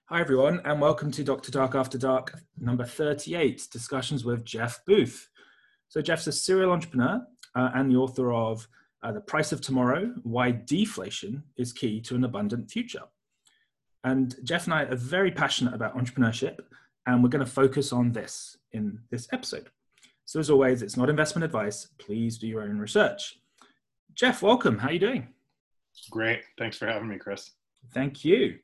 Hi, everyone, and welcome to Dr. Dark After Dark, number 38, Discussions with Jeff Booth. So Jeff's a serial entrepreneur and the author of The Price of Tomorrow, Why Deflation is Key to an Abundant Future. And Jeff and I are very passionate about entrepreneurship, and we're going to focus on this in this episode. So as always, it's not investment advice. Please do your own research. Jeff, welcome. How are you doing? Great. Thanks for having me, Chris. Thank you.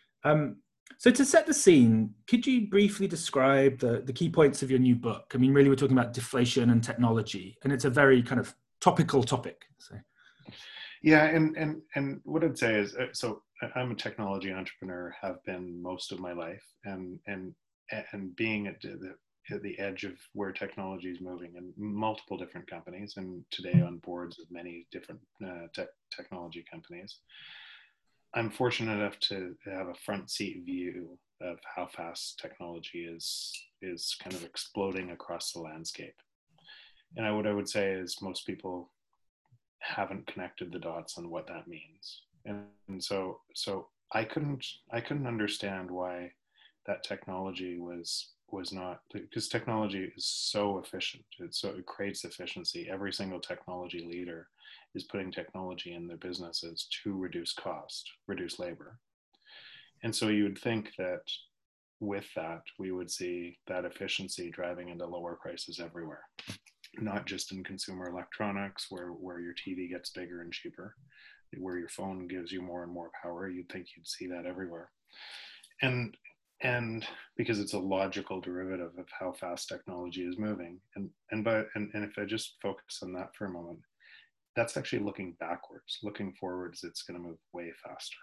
So to set the scene, could you briefly describe the key points of your new book? I mean, really, we're talking about deflation and technology, and it's a very kind of topical topic. So. Yeah, and what I'd say is, so I'm a technology entrepreneur, have been most of my life, and being at the edge of where technology is moving in multiple different companies, and today on boards of many different technology companies. I'm fortunate enough to have a front seat view of how fast technology is kind of exploding across the landscape. And what I would say is most people haven't connected the dots on what that means. And so I couldn't understand why that technology was not, because technology is so efficient. It creates efficiency. Every single technology leader is putting technology in their businesses to reduce cost, reduce labor. And so you would think that with that, we would see that efficiency driving into lower prices everywhere, not just in consumer electronics, where your TV gets bigger and cheaper, where your phone gives you more and more power. You'd think you'd see that everywhere. And because it's a logical derivative of how fast technology is moving. And if I just focus on that for a moment, that's actually looking backwards. Looking forwards, it's going to move way faster.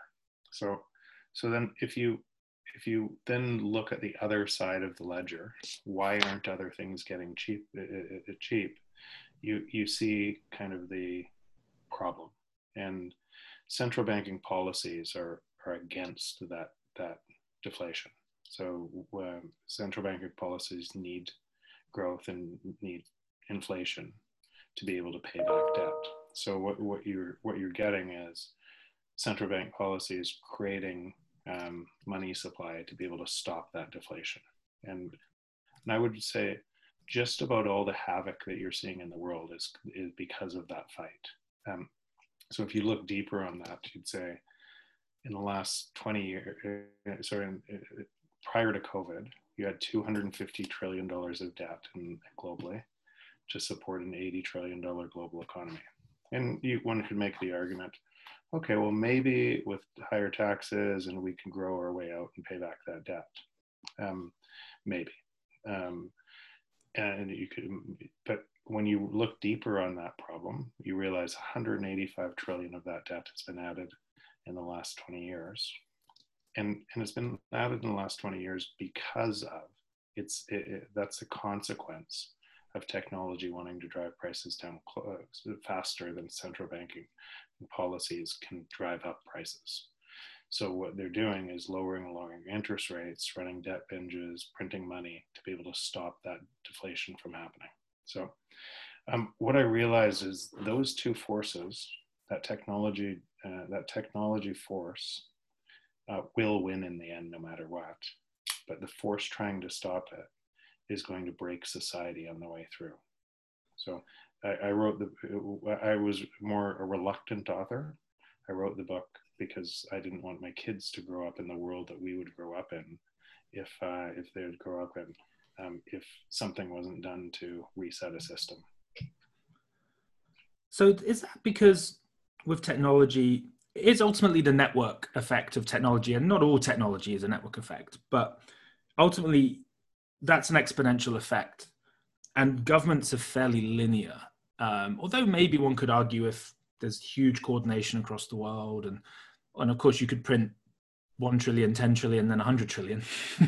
So then if you then look at the other side of the ledger, why aren't other things getting cheap? You see kind of the problem, and central banking policies are against that deflation. So central banking policies need growth and need inflation to be able to pay back debt. So what you're getting is central bank policies creating money supply to be able to stop that deflation. And I would say just about all the havoc that you're seeing in the world is because of that fight. So if you look deeper on that, you'd say in the last 20 years, prior to COVID, you had $250 trillion of debt globally to support an $80 trillion global economy. And one could make the argument, okay, well, maybe with higher taxes and we can grow our way out and pay back that debt. Maybe. And you could, but when you look deeper on that problem, you realize 185 trillion of that debt has been added in the last 20 years. And it's been added in the last 20 years because of that's a consequence of technology wanting to drive prices down faster than central banking policies can drive up prices. So what they're doing is lowering interest rates, running debt binges, printing money to be able to stop that deflation from happening. So what I realize is those two forces, that technology force will win in the end no matter what. But the force trying to stop it is going to break society on the way through. So I was more a reluctant author. I wrote the book because I didn't want my kids to grow up in the world that we would grow up in if they would grow up in, if something wasn't done to reset a system. So is that because with technology, it's ultimately the network effect of technology, and not all technology is a network effect, but ultimately that's an exponential effect, and governments are fairly linear. Although maybe one could argue if there's huge coordination across the world, and of course you could print 1 trillion, 10 trillion, then 100 trillion.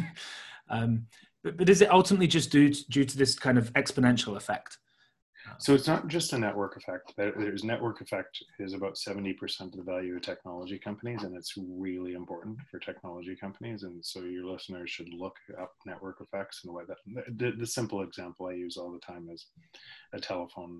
But is it ultimately just due to this kind of exponential effect? So it's not just a network effect. There's network effect is about 70% of the value of technology companies, and it's really important for technology companies. And so your listeners should look up network effects and what that. The simple example I use all the time is a telephone.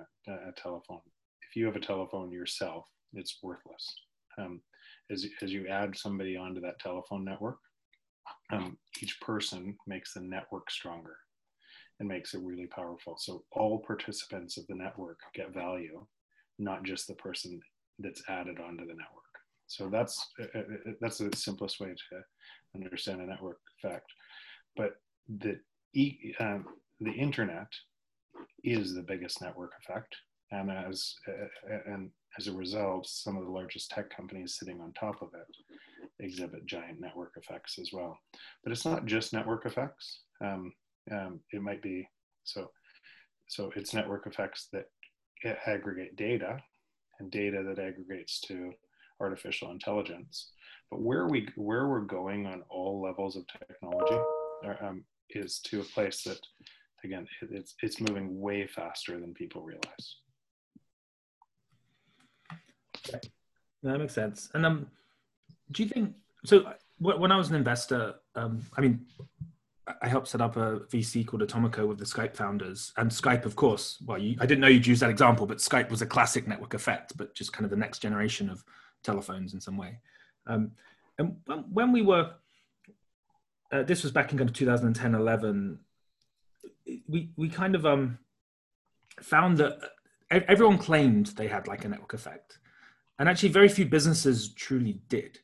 If you have a telephone yourself, it's worthless. As you add somebody onto that telephone network, each person makes the network stronger and makes it really powerful. So all participants of the network get value, not just the person that's added onto the network. So that's the simplest way to understand a network effect. But the internet is the biggest network effect, and as a result, some of the largest tech companies sitting on top of it exhibit giant network effects as well. But it's not just network effects. It might be so it's network effects that aggregate data, and data that aggregates to artificial intelligence. But where we're going on all levels of technology is to a place that, again, it's moving way faster than people realize. Okay. That makes sense. And do you think so? When I was an investor, I mean, I helped set up a VC called Atomico with the Skype founders, and Skype, of course. Well, I didn't know you'd use that example, but Skype was a classic network effect, but just kind of the next generation of telephones in some way. And when we were, this was back in kind of 2010, 11, we kind of found that everyone claimed they had like a network effect, and actually very few businesses truly did.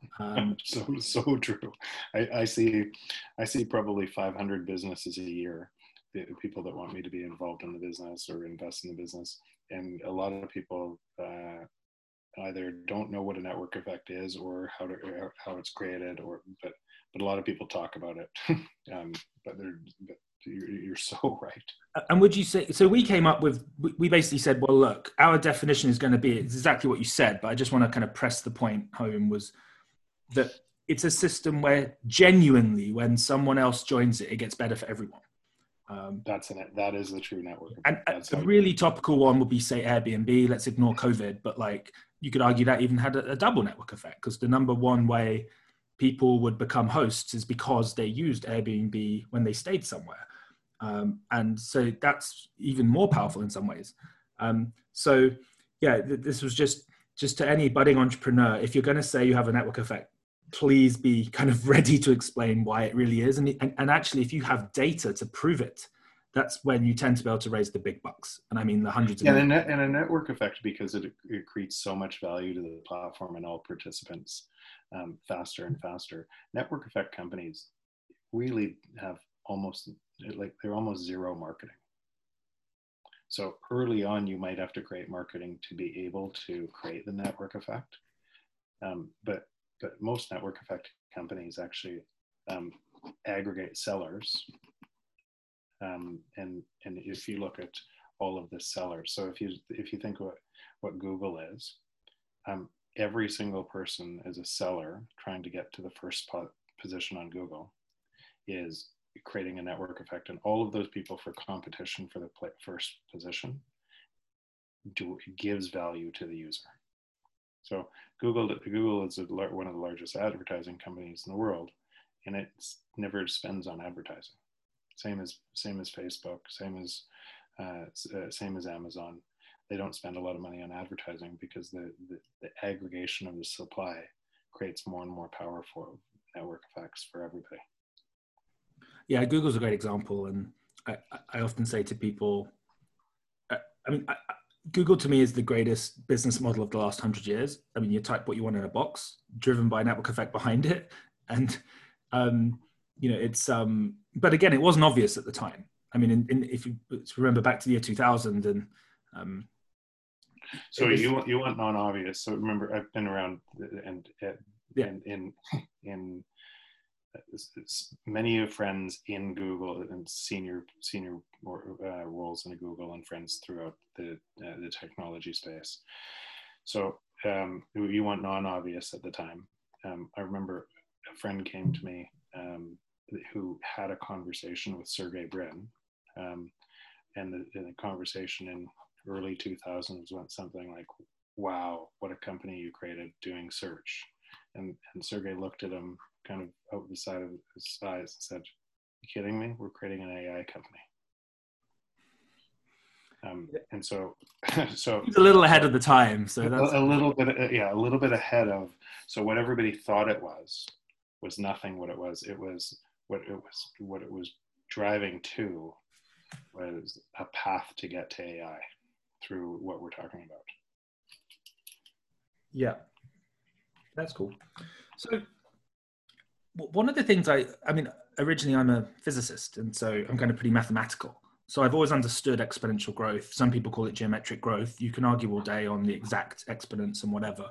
So true. I see probably 500 businesses a year, the people that want me to be involved in the business or invest in the business, and a lot of people either don't know what a network effect is or how it's created, but a lot of people talk about it. But you're so right. And would you say, so we came up with, we basically said, well, look, our definition is going to be exactly what you said, but I just want to kind of press the point home, was that it's a system where genuinely, when someone else joins it, it gets better for everyone. That is the true network. And a really topical one would be, say, Airbnb. Let's ignore COVID, but like you could argue that even had a double network effect, because the number one way people would become hosts is because they used Airbnb when they stayed somewhere. And so that's even more powerful in some ways. So yeah, this was just to any budding entrepreneur, if you're going to say you have a network effect, please be kind of ready to explain why it really is. And actually, if you have data to prove it, that's when you tend to be able to raise the big bucks. And I mean the hundreds of millions. And a network effect, because it creates so much value to the platform and all participants faster and faster. Network effect companies really have they're almost zero marketing. So early on, you might have to create marketing to be able to create the network effect. But most network effect companies actually aggregate sellers. And if you look at all of the sellers, so if you think what Google is, every single person is a seller trying to get to the first position on Google is creating a network effect, and all of those people for competition for the first position gives value to the user. So Google is one of the largest advertising companies in the world, and it never spends on advertising. Same as Facebook, same as Amazon. They don't spend a lot of money on advertising because the aggregation of the supply creates more and more powerful network effects for everybody. Yeah, Google's a great example, and I often say to people, Google to me is the greatest business model of the last 100 years. I mean, you type what you want in a box, driven by network effect behind it, and it's. But again, it wasn't obvious at the time. I mean, if you remember back to the year 2000, and so you want non-obvious. So remember, I've been around and in many friends in Google and senior roles in Google, and friends throughout the technology space. So you want non-obvious at the time. I remember a friend came to me who had a conversation with Sergey Brin, and the conversation in early 2000s went something like, "Wow, what a company you created doing search." And Sergey looked at him kind of out the side of his eyes and said, "You kidding me? We're creating an AI company." And so he's a little ahead of the time. So that's a little bit ahead of. So what everybody thought it was was nothing. What it was what it was driving to was a path to get to AI through what we're talking about. Yeah, that's cool. So one of the things I mean, originally I'm a physicist, and so I'm kind of pretty mathematical. So I've always understood exponential growth. Some people call it geometric growth. You can argue all day on the exact exponents and whatever.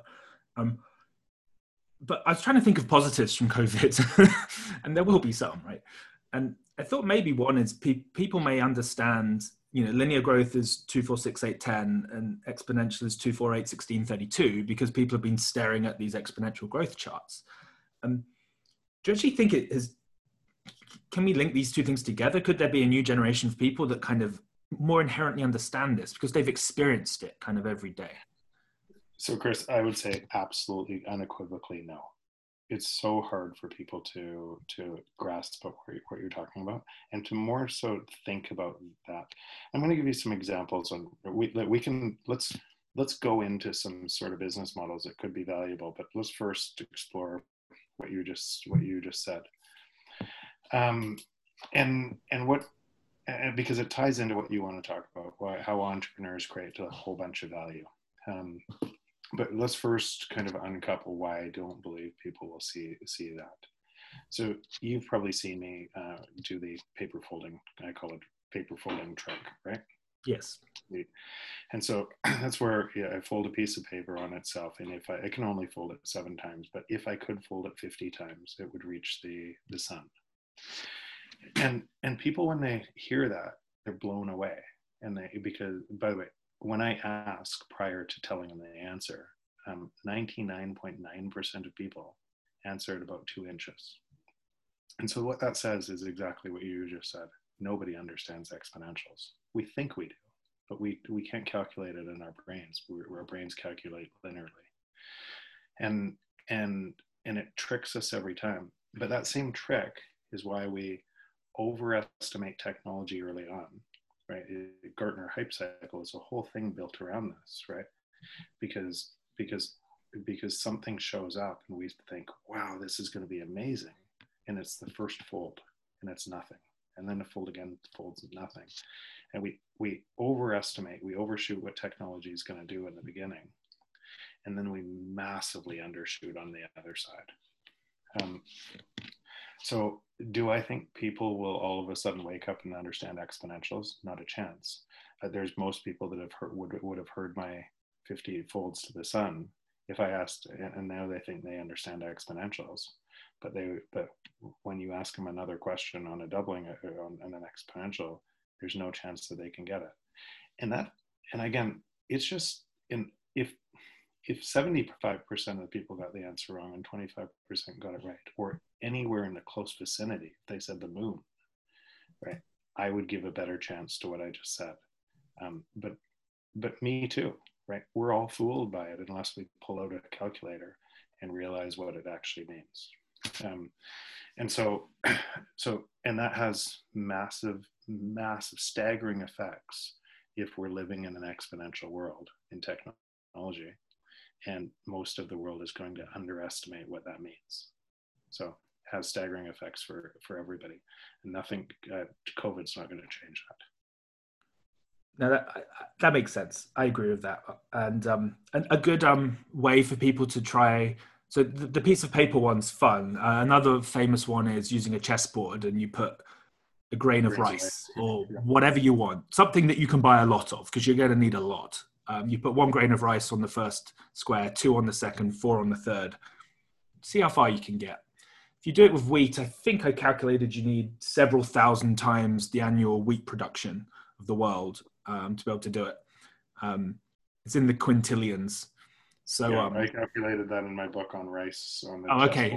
But I was trying to think of positives from COVID, and there will be some, right? And I thought maybe one is people may understand, linear growth is 2, 4, 6, 8, 10, and exponential is 2, 4, 8, 16, 32, because people have been staring at these exponential growth charts. Do you actually think can we link these two things together? Could there be a new generation of people that kind of more inherently understand this because they've experienced it kind of every day? So Chris, I would say absolutely unequivocally no. It's so hard for people to grasp what you're talking about, and to more so think about that. I'm going to give you some examples on let's go into some sort of business models that could be valuable, but let's first explore what you just said. Because it ties into what you want to talk about, how entrepreneurs create a whole bunch of value. But let's first kind of uncouple why I don't believe people will see that. So you've probably seen me do the paper folding, I call it paper folding trick, right? Yes. And so that's where I fold a piece of paper on itself, and if I can only fold it 7 times, but if I could fold it 50 times, it would reach the sun. And people, when they hear that, they're blown away. Because, by the way, when I ask prior to telling them the answer, 99.9% of people answer at about 2 inches. And so what that says is exactly what you just said. Nobody understands exponentials. We think we do, but we can't calculate it in our brains. Our brains calculate linearly. And it tricks us every time. But that same trick is why we overestimate technology early on. Right, Gartner hype cycle is a whole thing built around this, right? Because something shows up and we think, wow, this is going to be amazing, and it's the first fold, and it's nothing, and then the fold again folds nothing, and we overestimate, we overshoot what technology is going to do in the beginning, and then we massively undershoot on the other side. So do I think people will all of a sudden wake up and understand exponentials? Not a chance. There's most people that would have heard my 50 folds to the sun if I asked, and now they think they understand exponentials. But when you ask them another question on a doubling on an exponential, there's no chance that they can get it. And again, it's just if 75% of the people got the answer wrong and 25% got it right, or anywhere in the close vicinity, if they said the moon, right, I would give a better chance to what I just said. But me too, right? We're all fooled by it unless we pull out a calculator and realize what it actually means. And that has massive, staggering effects if we're living in an exponential world in technology. And most of the world is going to underestimate what that means. So it has staggering effects for everybody. And nothing, COVID's not going to change that. Now that makes sense. I agree with that. And a good way for people to try. So the piece of paper one's fun. Another famous one is using a chessboard, and you put a grain of rice or whatever you want, something that you can buy a lot of, because you're going to need a lot. You put 1 grain of rice on the first square, 2 on the second, 4 on the third. See how far you can get. If you do it with wheat, I think I calculated you need several thousand times the annual wheat production of the world to be able to do it. It's in the quintillions. So yeah, I calculated that in my book on rice. Okay.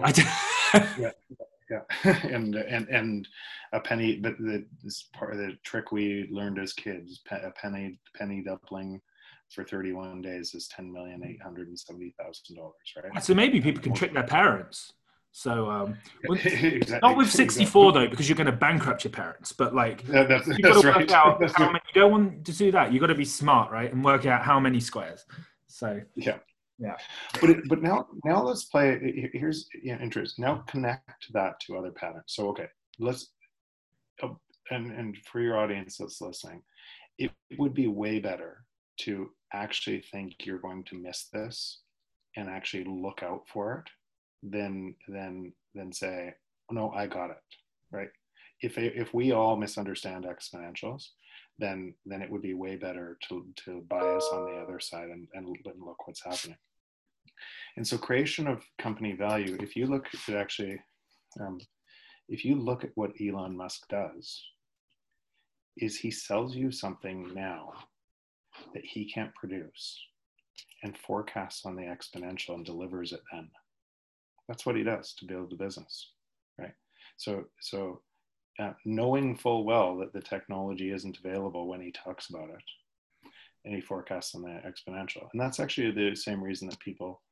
Yeah. and a penny, but this part of the trick we learned as kids, a penny doubling for 31 days is $10,870,000, right? So maybe people can trick their parents. So exactly. Not with 64 though, because you're going to bankrupt your parents. But like, you've got to work out how many. You don't want to do that. You've got to be smart, right, and work out how many squares. So yeah. Yeah. But now let's play. Here's interest. Now connect that to other patterns. So okay, let's and for your audience that's listening, it would be way better to actually think you're going to miss this and actually look out for it than say, oh, no, I got it, right? If we all misunderstand exponentials, then it would be way better to bias on the other side and look what's happening. And so creation of company value, if you look at actually, if you look at what Elon Musk does, is he sells you something now that he can't produce and forecasts on the exponential and delivers it then. That's what he does to build the business, right? So knowing full well that the technology isn't available when he talks about it, and he forecasts on the exponential. And that's actually the same reason that people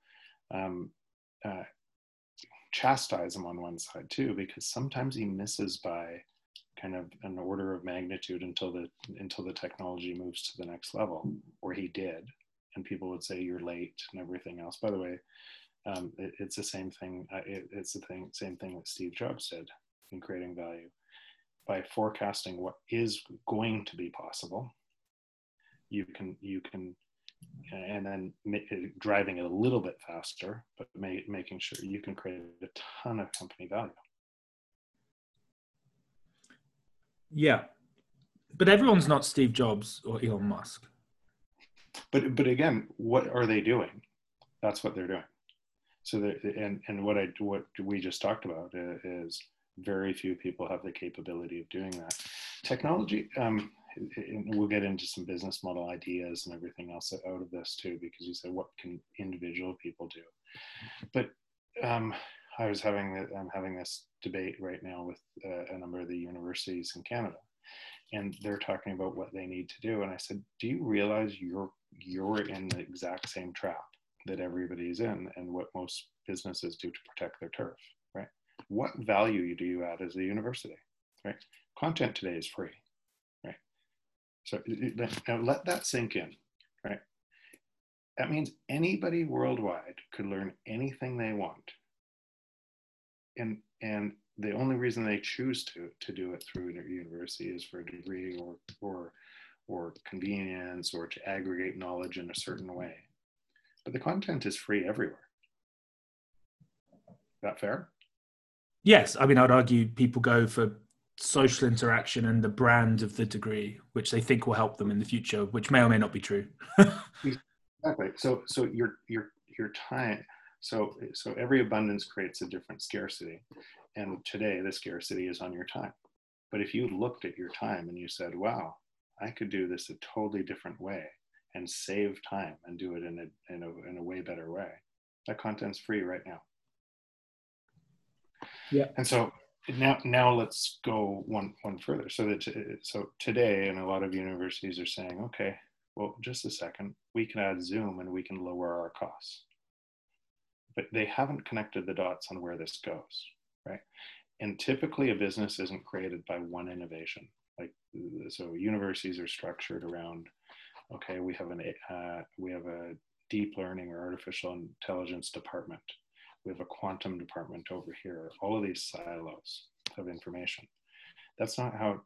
chastise him on one side too, because sometimes he misses by kind of an order of magnitude until the technology moves to the next level, or he did, and people would say you're late and everything else. By the way, it's the same thing. It's the same thing that Steve Jobs did in creating value. By forecasting what is going to be possible, you can and then driving it a little bit faster, but making sure you can create a ton of company value. Yeah, but everyone's not Steve Jobs or Elon Musk. But again, what are they doing? That's what they're doing. So and what we just talked about is very few people have the capability of doing that. Technology, and we'll get into some business model ideas and everything else out of this too, because you said, what can individual people do? But I'm having this debate right now with a number of the universities in Canada, and they're talking about what they need to do. And I said, do you realize you're in the exact same trap that everybody's in, and what most businesses do to protect their turf, right? What value do you add as a university, right? Content today is free, right? So now let that sink in, right? That means anybody worldwide could learn anything they want. And the only reason they choose to do it through a university is for a degree or convenience, or to aggregate knowledge in a certain way. But the content is free everywhere. Is that fair? Yes, I mean, I'd argue people go for social interaction and the brand of the degree, which they think will help them in the future, which may or may not be true. Exactly. So your time. So every abundance creates a different scarcity, and today the scarcity is on your time. But if you looked at your time and you said, "Wow, I could do this a totally different way and save time and do it in a way better way," that content's free right now. Yeah. And so now let's go one further. So today, and a lot of universities are saying, okay, well, just a second, we can add Zoom and we can lower our costs. But they haven't connected the dots on where this goes, right? And typically a business isn't created by one innovation. Like, so universities are structured around, okay, we have a deep learning or artificial intelligence department. We have a quantum department over here. All of these silos of information. That's not how.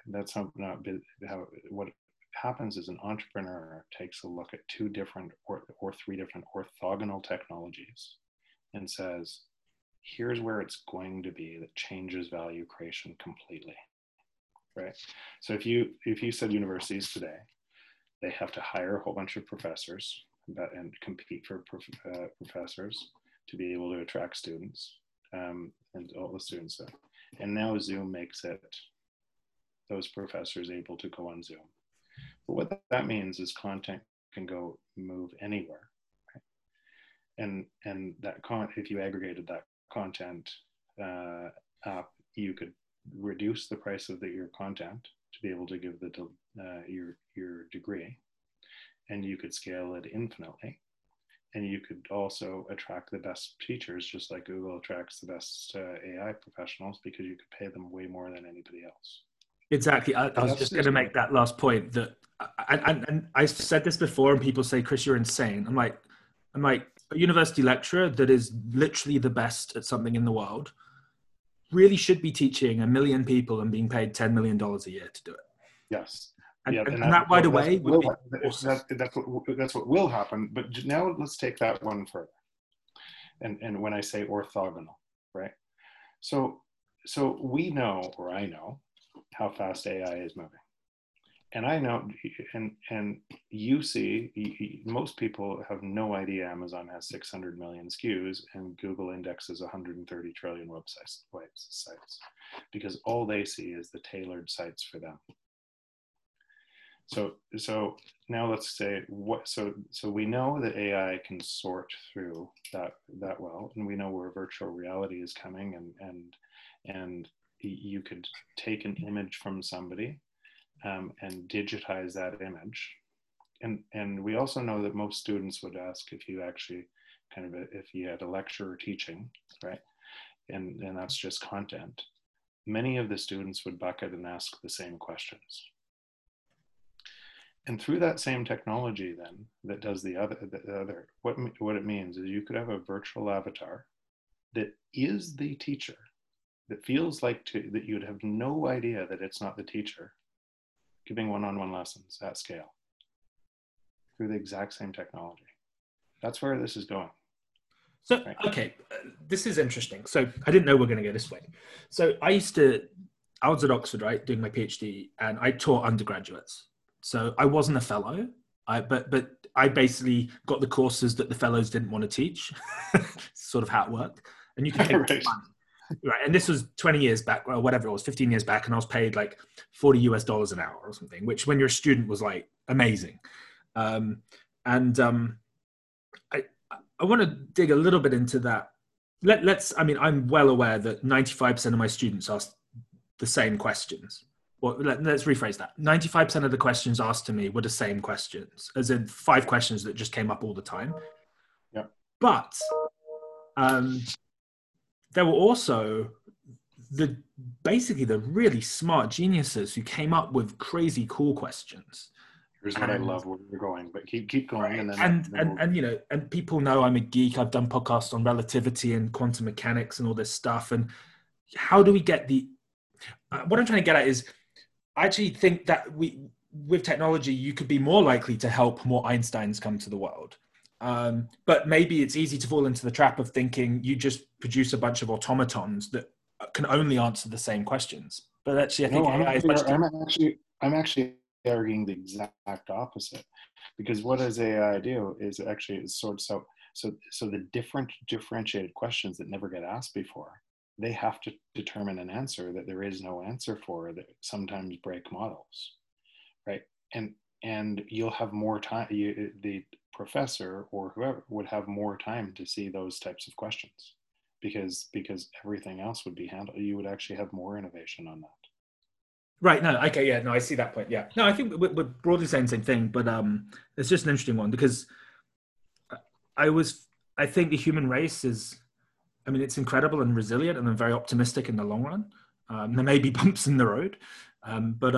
What happens is an entrepreneur takes a look at two different or three different orthogonal technologies and says, here's where it's going to be that changes value creation completely, right? So if you said universities today, they have to hire a whole bunch of professors and compete for professors to be able to attract students, and all the students. And now Zoom makes it those professors able to go on Zoom. But what that means is content can go move anywhere, right? And that if you aggregated that content up, you could reduce the price of your content to be able to give your degree, and you could scale it infinitely. And you could also attract the best teachers, just like Google attracts the best AI professionals, because you could pay them way more than anybody else. Exactly. I was just going to make that last point, that and I've said this before, and people say, Chris, you're insane. I'm like, a university lecturer that is literally the best at something in the world really should be teaching 1 million people and being paid $10 million a year to do it. Yes. And, Yeah, and that right away would be awesome. That's what will happen. But now let's take that one further. And when I say orthogonal, right? So we know, or I know, how fast AI is moving. And I know, and you see, most people have no idea Amazon has 600 million SKUs and Google indexes 130 trillion websites, because all they see is the tailored sites for them. So now let's say so we know that AI can sort through that well, and we know where virtual reality is coming, and you could take an image from somebody and digitize that image, and we also know that most students would ask if you actually if you had a lecture or teaching, right, and that's just content. Many of the students would bucket and ask the same questions. And through that same technology then that does the other, what it means is you could have a virtual avatar that is the teacher, that feels like that you'd have no idea that it's not the teacher, giving one-on-one lessons at scale through the exact same technology. That's where this is going. So, right. Okay, this is interesting. So I didn't know we were going to go this way. So I was at Oxford, right, doing my PhD, and I taught undergraduates. So I wasn't a fellow, but I basically got the courses that the fellows didn't want to teach, sort of how it worked. And you could take right. money. Right. And this was 20 years back, or whatever it was, 15 years back. And I was paid like $40 an hour or something, which when you're a student was like amazing. I want to dig a little bit into that. I'm well aware that 95% of my students ask the same questions. Well, let's rephrase that. 95% of the questions asked to me were the same questions, as in 5 questions that just came up all the time. Yeah. But there were also basically the really smart geniuses who came up with crazy cool questions. Here's what I love where you're going, but keep going. Right. And people know I'm a geek. I've done podcasts on relativity and quantum mechanics and all this stuff. And how do we get what I'm trying to get at is, I actually think that with technology, you could be more likely to help more Einsteins come to the world. But maybe it's easy to fall into the trap of thinking you just produce a bunch of automatons that can only answer the same questions. But actually, I think AI is much different. I'm actually arguing the exact opposite, because what does AI do is actually so the differentiated questions that never get asked before, they have to determine an answer that there is no answer for, that sometimes break models, right? And you'll have more time, the professor or whoever would have more time to see those types of questions, because everything else would be handled. You would actually have more innovation on that. Right. No. Okay. Yeah. No, I see that point. Yeah. No, I think we're broadly saying the same thing, but it's just an interesting one, because I think the human race is, it's incredible and resilient, and I'm very optimistic in the long run. There may be bumps in the road, but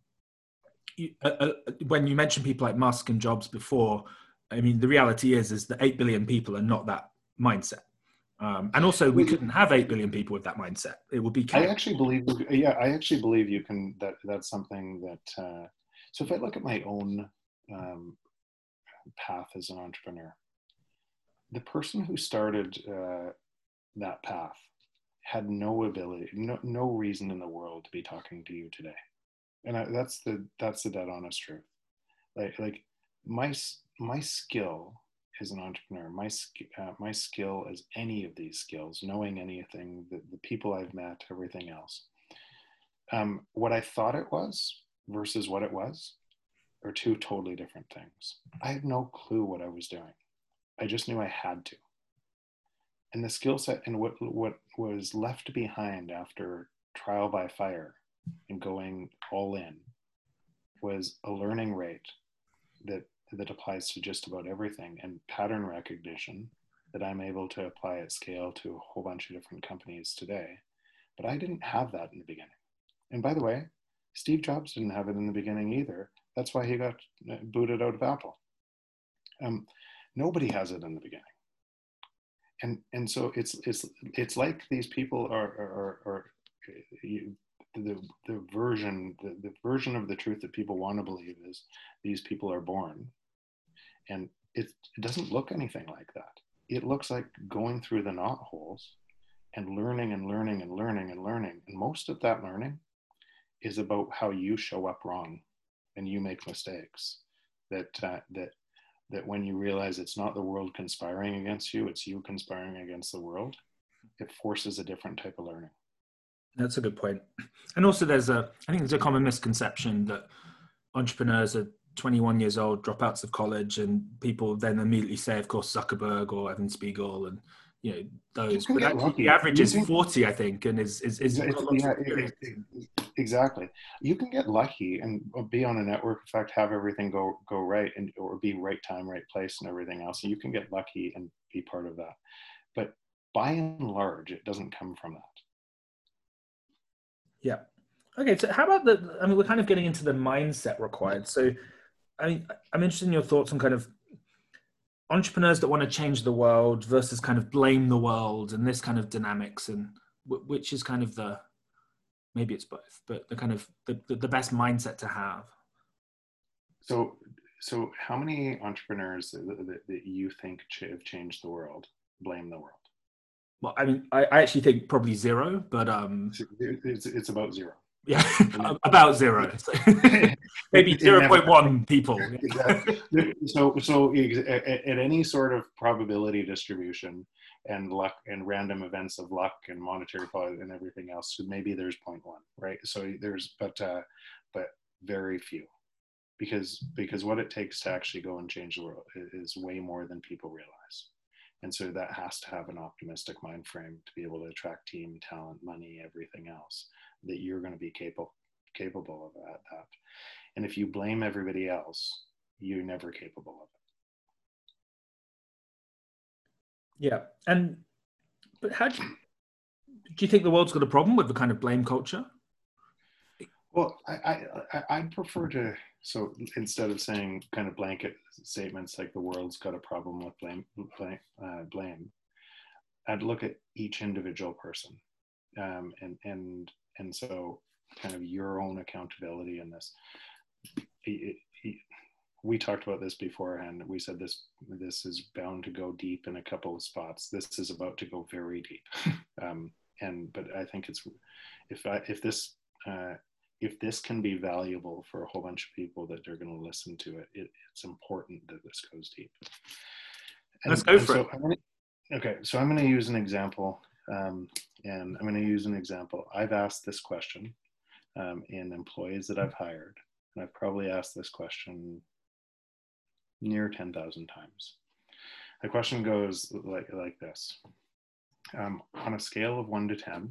when you mention people like Musk and Jobs before, the reality is that 8 billion people are not that mindset. And also, we couldn't have 8 billion people with that mindset. It would be chaos. I actually believe you can. That's something that. So if I look at my own path as an entrepreneur, the person who started that path had no ability, no reason in the world to be talking to you today, and that's the dead honest truth. Like my skill as an entrepreneur, my skill as any of these skills, knowing anything, the people I've met, everything else, what I thought it was versus what it was are two totally different things. I had no clue what I was doing. I just knew I had to. And the skill set and what was left behind after trial by fire and going all in was a learning rate that applies to just about everything, and pattern recognition that I'm able to apply at scale to a whole bunch of different companies today. But I didn't have that in the beginning. And by the way, Steve Jobs didn't have it in the beginning either. That's why he got booted out of Apple. Nobody has it in the beginning. and so it's like these people are you, the version of the truth that people want to believe is these people are born, and it doesn't look anything like that. It looks like going through the knot holes and learning and learning and learning and learning, and most of that learning is about how you show up wrong and you make mistakes. That when you realize it's not the world conspiring against you, it's you conspiring against the world, it forces a different type of learning. That's a good point. And also I think there's a common misconception that entrepreneurs are 21 years old, dropouts of college, and people then immediately say, of course, Zuckerberg or Evan Spiegel and, you know, those. But actually the average is 40, I think, and is exactly. You can get lucky and be on a network effect, have everything go right, and or be right time, right place, and everything else. So you can get lucky and be part of that. But by and large, it doesn't come from that. Yeah. Okay. So how about we're kind of getting into the mindset required. So, I'm interested in your thoughts on kind of entrepreneurs that want to change the world versus kind of blame the world and this kind of dynamics, and which is kind of maybe it's both, but the kind of the best mindset to have. So how many entrepreneurs that you think have changed the world blame the world? Well, I mean, I actually think probably zero, but it's about zero. Yeah, about zero. Maybe 0.1 people. Exactly. So at any sort of probability distribution and luck and random events of luck and monetary quality and everything else, so maybe there's 0.1, right? So there's, but very few, because what it takes to actually go and change the world is way more than people realize. And so that has to have an optimistic mind frame to be able to attract team, talent, money, everything else, that you're going to be capable of that. And if you blame everybody else, you're never capable of it. Yeah. But how do you think the world's got a problem with the kind of blame culture? Well, I'd prefer to, so instead of saying kind of blanket statements like the world's got a problem with blame, I'd look at each individual person, and so kind of your own accountability in this. We talked about this beforehand. We said this is bound to go deep in a couple of spots. This is about to go very deep, but I think it's if this can be valuable for a whole bunch of people that are going to listen to it, it's important that this goes deep. Let's go for it. So I'm going to use an example, and I'm going to use an example. I've asked this question in employees that I've hired, and I've probably asked this question near 10,000 times. The question goes like this. On a scale of 1 to 10,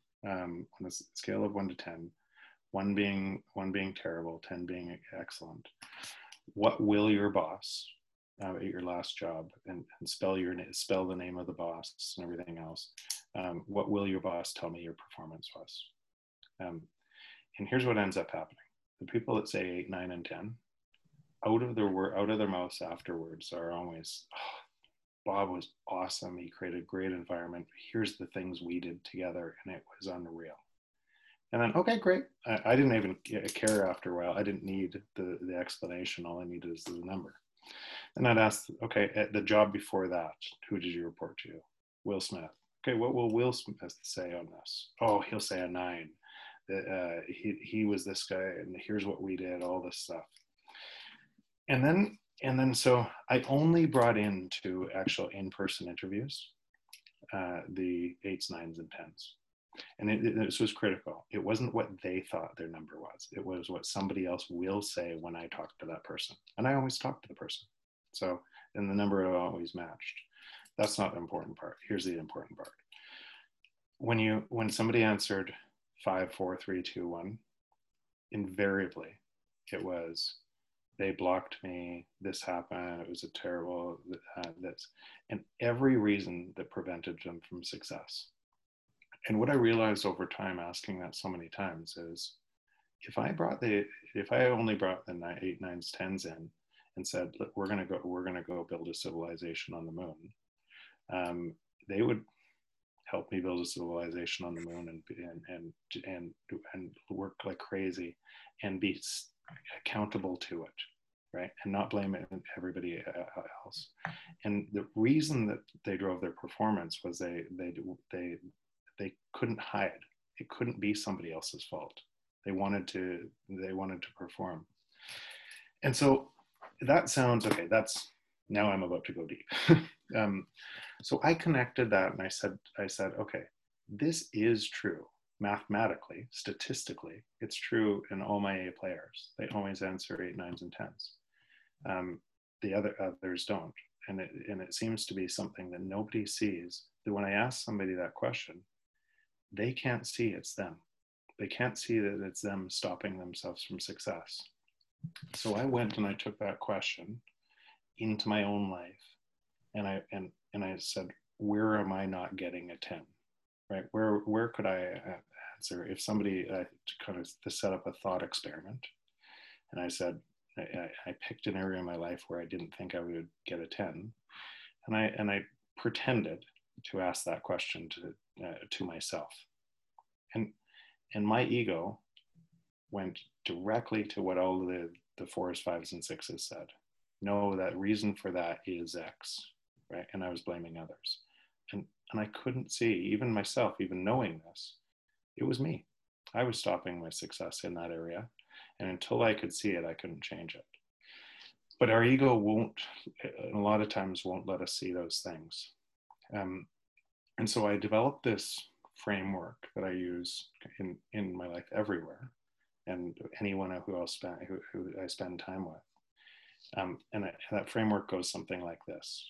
one being terrible, 10 being excellent, what will your boss at your last job, and spell the name of the boss and everything else, what will your boss tell me your performance was? And here's what ends up happening. The people that say 8, 9, and 10, out of their mouths afterwards are always, oh, Bob was awesome. He created a great environment. Here's the things we did together, and it was unreal. And then, okay, great. I didn't even care after a while. I didn't need the explanation. All I needed is the number. And I'd ask, okay, at the job before that, who did you report to? Will Smith. Okay, what will Will Smith say on this? Oh, he'll say a 9. He was this guy, and here's what we did, all this stuff. And then so I only brought into actual in-person interviews the 8s, 9s, and 10s. And this was critical. It wasn't what they thought their number was. It was what somebody else will say when I talk to that person. And I always talk to the person. So, and the number always matched. That's not the important part. Here's the important part. When somebody answered 5, 4, 3, 2, 1, invariably it was, they blocked me, this happened, it was a terrible, this, and every reason that prevented them from success. And what I realized over time, asking that so many times, is if I only brought the 8, 9s, 10s in and said, look, we're gonna go build a civilization on the moon, they would help me build a civilization on the moon and work like crazy and be accountable to it, right? And not blame everybody else. And the reason that they drove their performance was they couldn't hide. It couldn't be somebody else's fault. They wanted to perform. And so that sounds okay. Now I'm about to go deep. So I connected that and I said, okay, this is true. Mathematically, statistically, it's true in all my A players. They always answer 8, 9s, and 10s. The others don't. And it seems to be something that nobody sees. That when I ask somebody that question, they can't see it's them. They can't see that it's them stopping themselves from success. So I went and I took that question into my own life, and I said, where am I not getting a 10? Right? Where could I answer if somebody kind of set up a thought experiment? And I said, I picked an area in my life where I didn't think I would get a 10, and I pretended to ask that question to myself, and my ego went directly to what all the 4s, 5s, and 6s said. No, that reason for that is X, right? And I was blaming others. And I couldn't see, even myself, even knowing this, it was me. I was stopping my success in that area. And until I could see it, I couldn't change it. But our ego a lot of times won't let us see those things. And so I developed this framework that I use in my life everywhere, and anyone who I spend time with. And that framework goes something like this.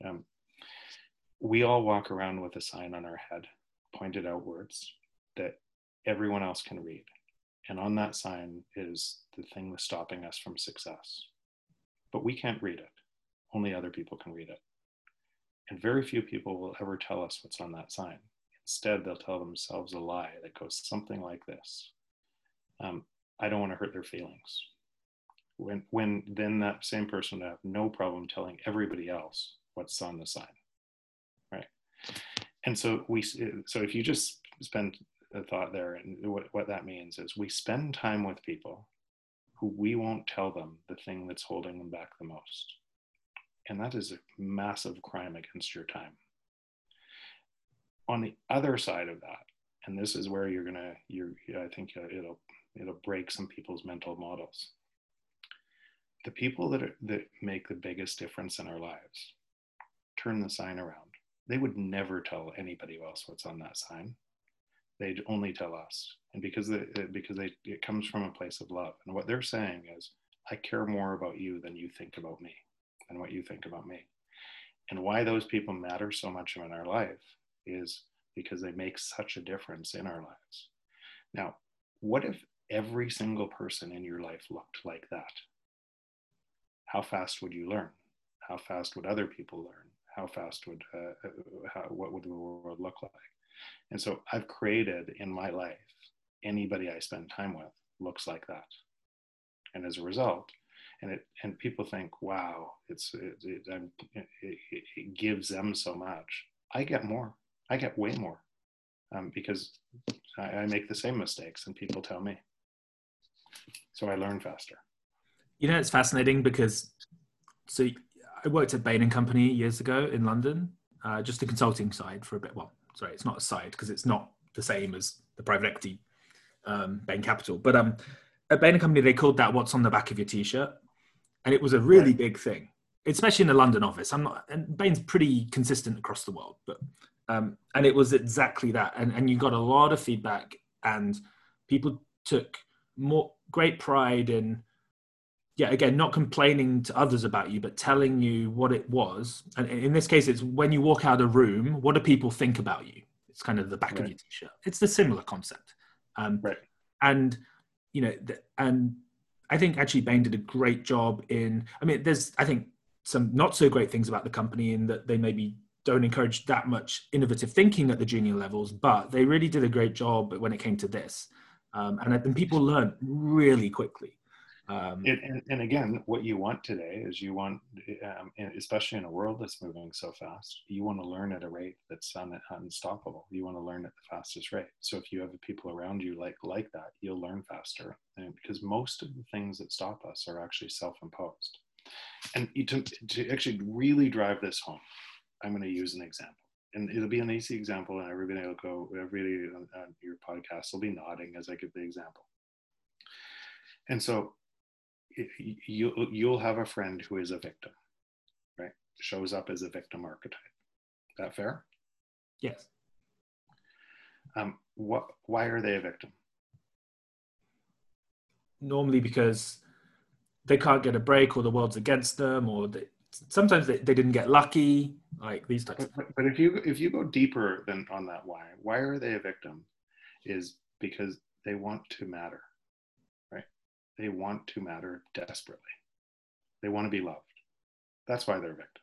We all walk around with a sign on our head, pointed outwards, that everyone else can read. And on that sign is the thing that's stopping us from success. But we can't read it. Only other people can read it. And very few people will ever tell us what's on that sign. Instead, they'll tell themselves a lie that goes something like this. I don't want to hurt their feelings. When then that same person would have no problem telling everybody else what's on the sign, right? And so if you just spend a thought there, and what that means is we spend time with people who we won't tell them the thing that's holding them back the most. And that is a massive crime against your time. On the other side of that, and this is where I think it'll break some people's mental models. The people that make the biggest difference in our lives turn the sign around. They would never tell anybody else what's on that sign. They'd only tell us. And because it comes from a place of love. And what they're saying is, I care more about you than you think about me, and what you think about me. And why those people matter so much in our life is because they make such a difference in our lives. Now, what if every single person in your life looked like that? How fast would you learn? How fast would other people learn? How fast what would the world look like? And so I've created in my life, anybody I spend time with looks like that. And as a result, and people think, wow, it gives them so much. I get more. I get way more, because I make the same mistakes and people tell me. So I learn faster. You know, it's fascinating because, so I worked at Bain & Company years ago in London, just the consulting side for a bit. Well, sorry, it's not a side because it's not the same as the private equity Bain Capital. But at Bain & Company, they called that what's on the back of your T-shirt. And it was a really big thing, especially in the London office. And Bain's pretty consistent across the world, but and it was exactly that. And you got a lot of feedback, and people took great pride in, again, not complaining to others about you, but telling you what it was. And in this case, it's when you walk out of a room, what do people think about you? It's kind of the back of your T-shirt. It's the similar concept. And, you know, and I think actually Bain did a great job there's, I think, some not so great things about the company in that they maybe don't encourage that much innovative thinking at the junior levels, but they really did a great job when it came to this. And people learn really quickly. And again, what you want today is you want, especially in a world that's moving so fast, you want to learn at a rate that's unstoppable. You want to learn at the fastest rate. So if you have people around you like that, you'll learn faster. And because most of the things that stop us are actually self-imposed. And to actually really drive this home, I'm going to use an example. And it'll be an easy example, and everybody on your podcast will be nodding as I give the example. And so you'll have a friend who is a victim, right? Shows up as a victim archetype. Is that fair? Yes. Why are they a victim? Normally because they can't get a break, or the world's against them, or sometimes they didn't get lucky, like these types. But if you go deeper than on that, why are they a victim? Is because they want to matter. They want to matter desperately. They want to be loved. That's why they're a victim.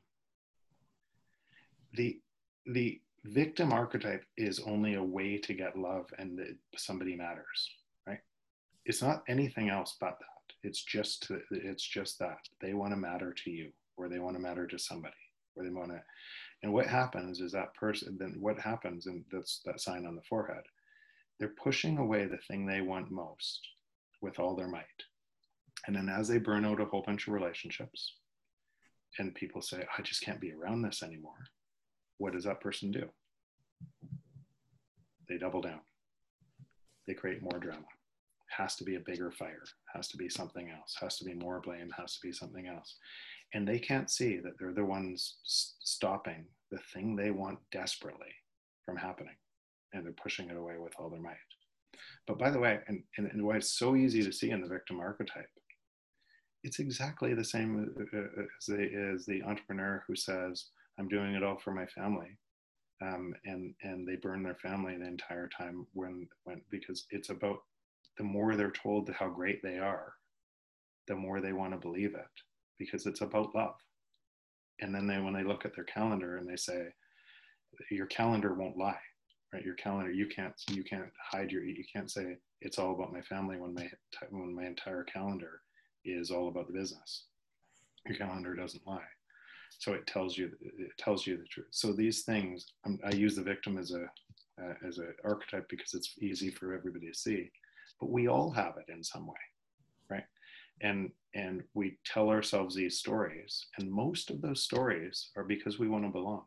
The victim archetype is only a way to get love and that somebody matters, right? It's not anything else but that. It's just that they want to matter to you, or they want to matter to somebody, or they want to. And what happens is that person. Then what happens, and that's that sign on the forehead. They're pushing away the thing they want most with all their might. And then as they burn out a whole bunch of relationships and people say, I just can't be around this anymore, what does that person do? They double down. They create more drama. Has to be a bigger fire. Has to be something else. Has to be more blame. Has to be something else. And they can't see that they're the ones stopping the thing they want desperately from happening. And they're pushing it away with all their might. But by the way, and why it's so easy to see in the victim archetype, it's exactly the same as the entrepreneur who says, I'm doing it all for my family. And they burn their family the entire time because it's about the more they're told how great they are, the more they want to believe it, because it's about love. And then when they look at their calendar and they say, your calendar won't lie. Right, your calendar, you can't hide you can't say it's all about my family when my entire calendar is all about the business. Your calendar doesn't lie, so it tells you the truth. So these things, I use the victim as a archetype because it's easy for everybody to see, but we all have it in some way, right? And we tell ourselves these stories, and most of those stories are because we want to belong.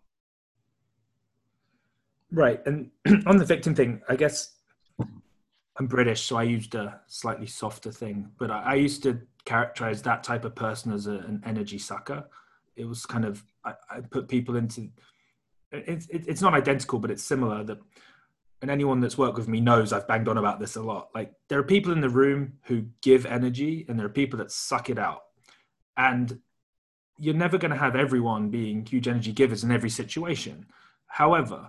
Right. And on the victim thing, I guess I'm British, so I used a slightly softer thing, but I used to characterize that type of person as an energy sucker. It was kind of, I put people into, it's not identical, but it's similar. And anyone that's worked with me knows I've banged on about this a lot. Like, there are people in the room who give energy, and there are people that suck it out. And you're never going to have everyone being huge energy givers in every situation. However,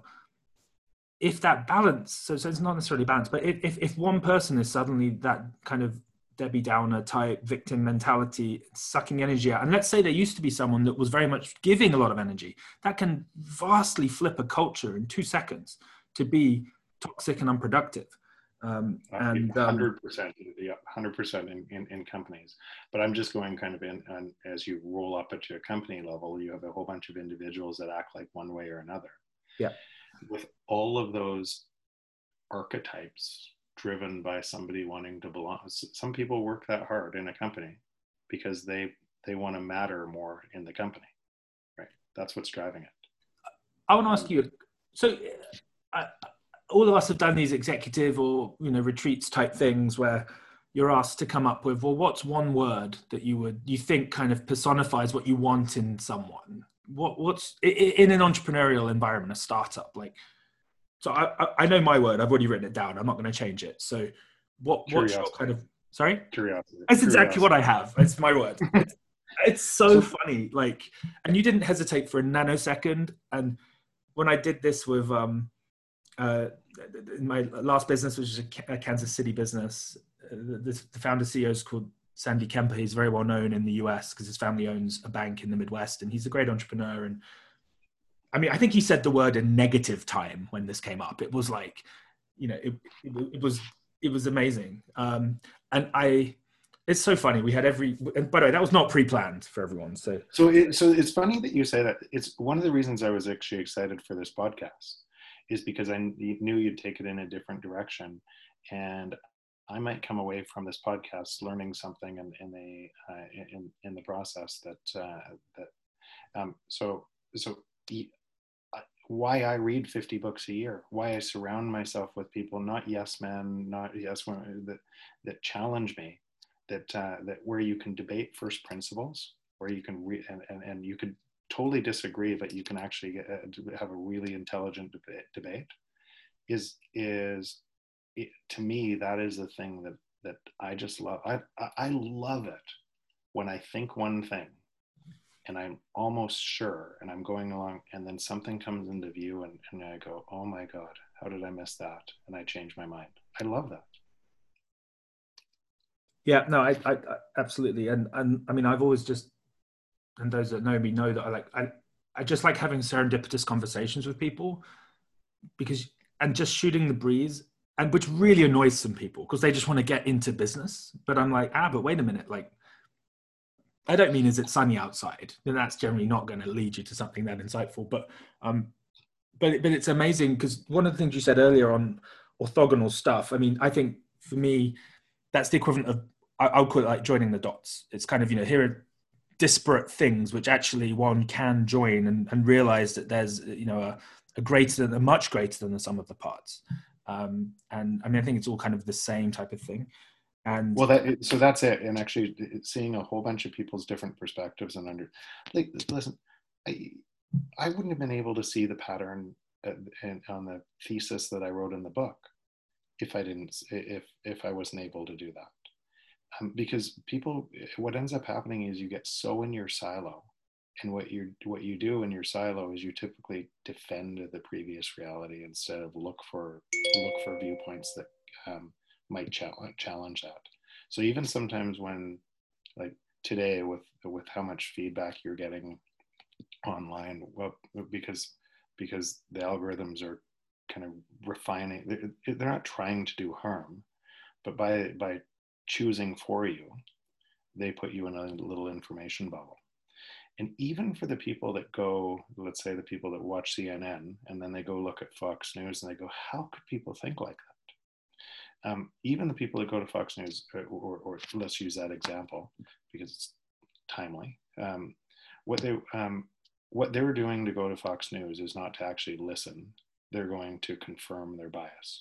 if that balance, so it's not necessarily balanced, but if one person is suddenly that kind of Debbie Downer type victim mentality, sucking energy out, and let's say there used to be someone that was very much giving a lot of energy, that can vastly flip a culture in 2 seconds to be toxic and unproductive. And 100%, yeah, 100% in companies. But I'm just going kind of as you roll up to a company level, you have a whole bunch of individuals that act like one way or another. Yeah. With all of those archetypes driven by somebody wanting to belong. Some people work that hard in a company because they want to matter more in the company, right? That's what's driving it. I want to ask you, so all of us have done these executive or, retreats type things where you're asked to come up with, well, what's one word that you think kind of personifies what you want in someone? What's in an entrepreneurial environment, a startup, like, so I know my word, I've already written it down. I'm not going to change it. So what's your kind of, sorry? Curiosity. That's exactly what I have. It's my word. It's so funny. Like, and you didn't hesitate for a nanosecond. And when I did this with my last business, which is a Kansas City business, the founder CEO is called Sandy Kemper. He's very well known in the US because his family owns a bank in the Midwest, and he's a great entrepreneur. And I mean, I think he said the word in negative time when this came up. It was like, it was amazing. And It's so funny. We had and by the way, that was not pre-planned for everyone. So it's funny that you say that. It's one of the reasons I was actually excited for this podcast is because I knew you'd take it in a different direction, and I might come away from this podcast learning something in the process why I read 50 books a year, why I surround myself with people, not yes men, not yes women, that challenge me, that where you can debate first principles, where you can and you could totally disagree, but you can actually have a really intelligent debate. To me, that is the thing that I just love. I love it when I think one thing and I'm almost sure, and I'm going along, and then something comes into view, and I go, oh my God, how did I miss that? And I change my mind. I love that. Yeah, no, I absolutely. And I mean, I've always just, and those that know me know that I just like having serendipitous conversations with people and just shooting the breeze, and which really annoys some people because they just want to get into business. But I'm like, but wait a minute, like, I don't mean is it sunny outside? Then that's generally not going to lead you to something that insightful. But it's amazing because one of the things you said earlier on orthogonal stuff. I mean, I think for me, that's the equivalent of I'll call it like joining the dots. It's kind of, here are disparate things which actually one can join and realize that there's a much greater than the sum of the parts. And I mean, I think it's all kind of the same type of thing. And so that's it. And actually seeing a whole bunch of people's different perspectives and listen, I wouldn't have been able to see the pattern on the thesis that I wrote in the book if I wasn't able to do that. Because what ends up happening is you get so in your silo, and what you do in your silo is you typically defend the previous reality instead of look for viewpoints that might challenge that. So even sometimes when, like today, with how much feedback you're getting online, well, because the algorithms are kind of refining, they're not trying to do harm, but by choosing for you, they put you in a little information bubble. And even for the people that go, let's say the people that watch CNN and then they go look at Fox News and they go, how could people think like that? Even the people that go to Fox News, or let's use that example because it's timely. What they're doing to go to Fox News is not to actually listen. They're going to confirm their bias.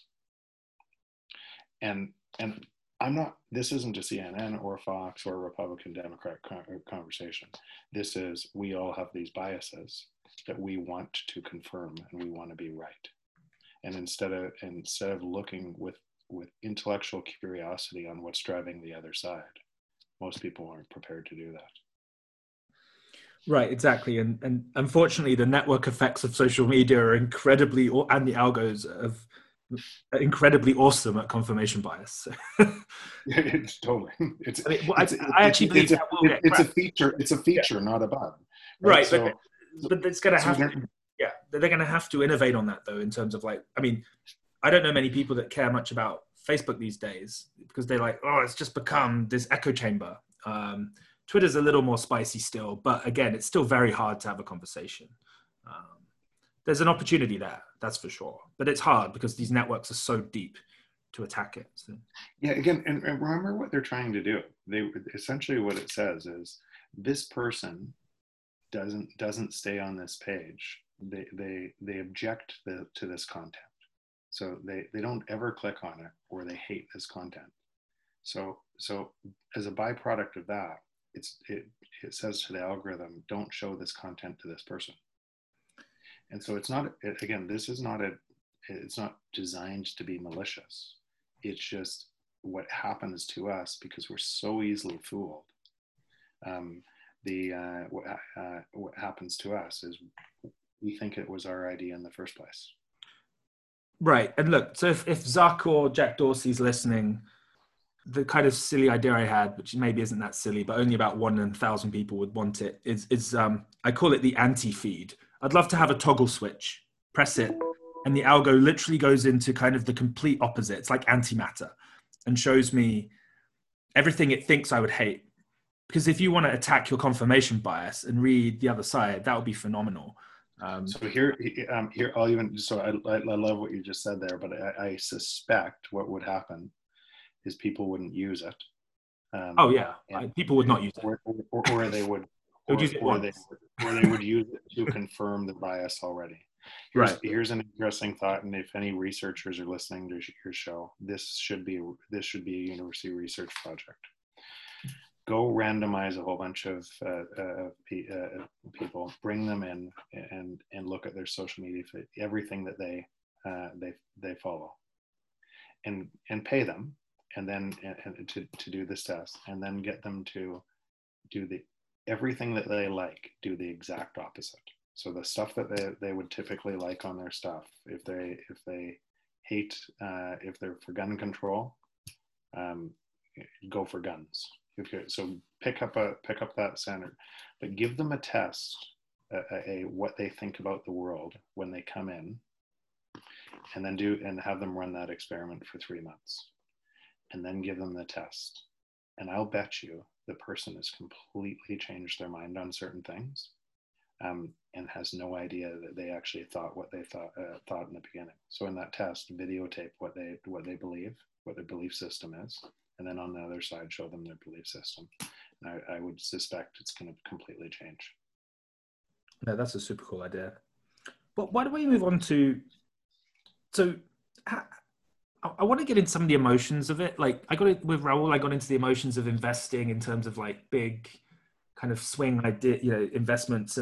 And this isn't a CNN or Fox or a Republican Democrat conversation. This is, we all have these biases that we want to confirm and we want to be right. And instead of looking with intellectual curiosity on what's driving the other side, most people aren't prepared to do that. Right, exactly. And unfortunately, the network effects of social media are and the algos of incredibly awesome at confirmation bias. It's totally. I actually believe that will get it's a feature. It's a feature, not a bug. Right, so, but it's going to have to. Yeah, they're going to have to innovate on that though. In terms of I don't know many people that care much about Facebook these days because they're like, it's just become this echo chamber. Twitter's a little more spicy still, but again, it's still very hard to have a conversation. There's an opportunity there, that's for sure. But it's hard because these networks are so deep to attack it. So. Yeah, again, and remember what they're trying to do. They essentially what it says is this person doesn't stay on this page. They object to this content. So they don't ever click on it, or they hate this content. So as a byproduct of that, it says to the algorithm, don't show this content to this person. And so it's not designed to be malicious. It's just what happens to us because we're so easily fooled. What happens to us is we think it was our idea in the first place. Right. And look, so if Zuck or Jack Dorsey's listening, the kind of silly idea I had, which maybe isn't that silly, but only about 1 in 1,000 people would want it, is I call it the anti-feed. I'd love to have a toggle switch, press it, and the algo literally goes into kind of the complete opposite. It's like antimatter and shows me everything it thinks I would hate. Because if you want to attack your confirmation bias and read the other side, that would be phenomenal. So here, I'll even. So I love what you just said there, but I suspect what would happen is people wouldn't use it. Oh yeah, people would not use it, or they would, or they would use it to confirm the bias already. Here's an interesting thought, and if any researchers are listening to your show, this should be a university research project. Go randomize a whole bunch of people, bring them in, and look at their social media feed, everything that they follow, and pay them, and then to do this test, and then get them to do everything that they like, do the exact opposite. So the stuff that they would typically like on their stuff, if they hate, if they're for gun control, go for guns. So pick up that center, but give them a test, what they think about the world when they come in, and then have them run that experiment for 3 months, and then give them the test. And I'll bet you the person has completely changed their mind on certain things, and has no idea that they actually thought what they thought in the beginning. So in that test, videotape what they believe, what their belief system is, and then on the other side, show them their belief system. And I would suspect it's going to completely change. No, that's a super cool idea. But why don't we move on to, so I want to get into some of the emotions of it. Like with Raoul, I got into the emotions of investing in terms of like big kind of swing investments,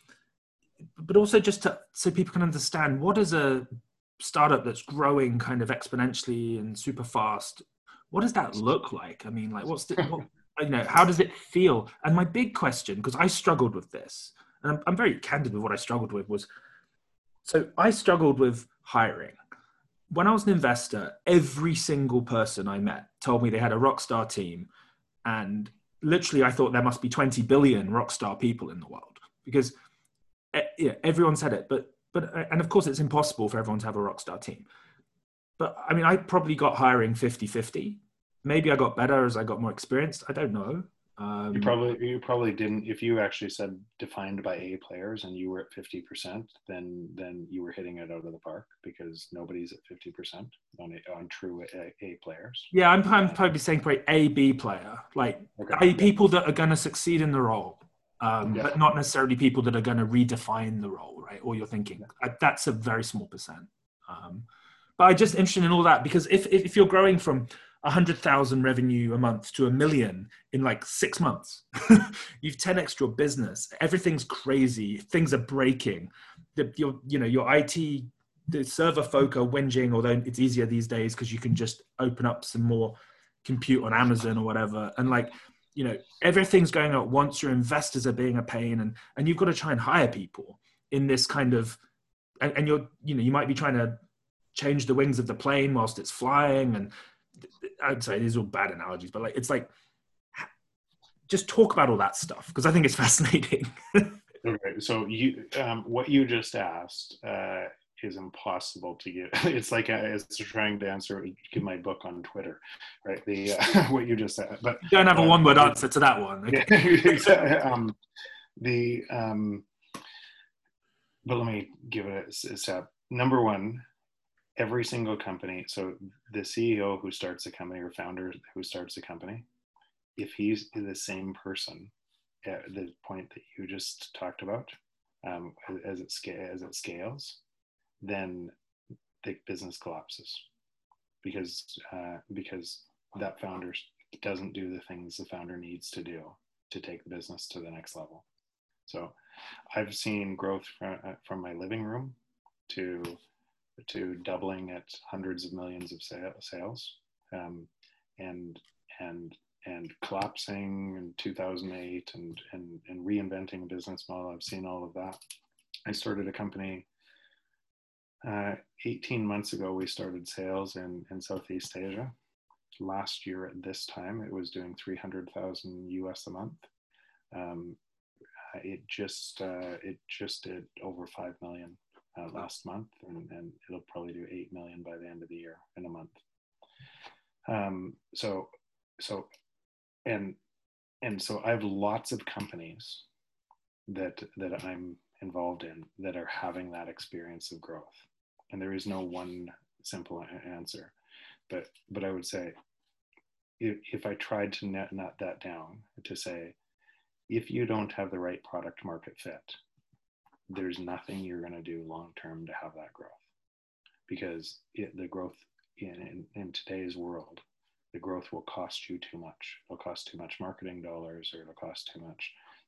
but also just so people can understand, what is a startup that's growing kind of exponentially and super fast, what does that look like? I mean, like, how does it feel? And my big question, because I struggled with this, and I'm very candid with what I struggled with, was, so I struggled with hiring. When I was an investor, every single person I met told me they had a rockstar team. And literally, I thought there must be 20 billion rockstar people in the world, because everyone said it. But and of course, it's impossible for everyone to have a rockstar team. But I mean, I probably got hiring 50-50. Maybe I got better as I got more experienced. I don't know. You probably didn't. If you actually said defined by A players and you were at 50%, then you were hitting it out of the park, because nobody's at 50% on true A players. Yeah, I'm probably saying probably A B player, like people that are going to succeed in the role, but not necessarily people that are going to redefine the role, right? Or you're thinking that's a very small percent. But I'm just interested in all that, because if you're growing from 100,000 revenue a month to 1 million in like 6 months, you've 10x your business. Everything's crazy. Things are breaking. Your IT, the server folk are whinging, although it's easier these days because you can just open up some more compute on Amazon or whatever. And everything's going up once. Your investors are being a pain, and you've got to try and hire people in this kind of, and you might be trying to change the wings of the plane whilst it's flying. And I'd say these are all bad analogies, but it's like, just talk about all that stuff, because I think it's fascinating. Okay, so what you just asked is impossible to give. It's like it's trying to give my book on Twitter, right? What you just said, but you don't have a one-word answer to that one. Okay. But let me give it a step. Number one, every single company, so the CEO who starts a company, or founder who starts a company, if he's the same person at the point that you just talked about, as it scales, then the business collapses, because that founder doesn't do the things the founder needs to do to take the business to the next level. So I've seen growth from my living room to doubling at hundreds of millions of sales, and collapsing in 2008, and reinventing a business model. I've seen all of that. I started a company 18 months ago. We started sales in Southeast Asia. Last year at this time, it was doing 300,000 US a month. It just did over 5 million last month, and it'll probably do 8 million by the end of the year in a month. So and so I have lots of companies that I'm involved in that are having that experience of growth, and there is no one simple answer. But I would say, if I tried to net that down to say, if you don't have the right product market fit, there's nothing you're going to do long term to have that growth, because the growth in today's world, the growth will cost you too much. It'll cost too much marketing dollars, or it'll cost too much.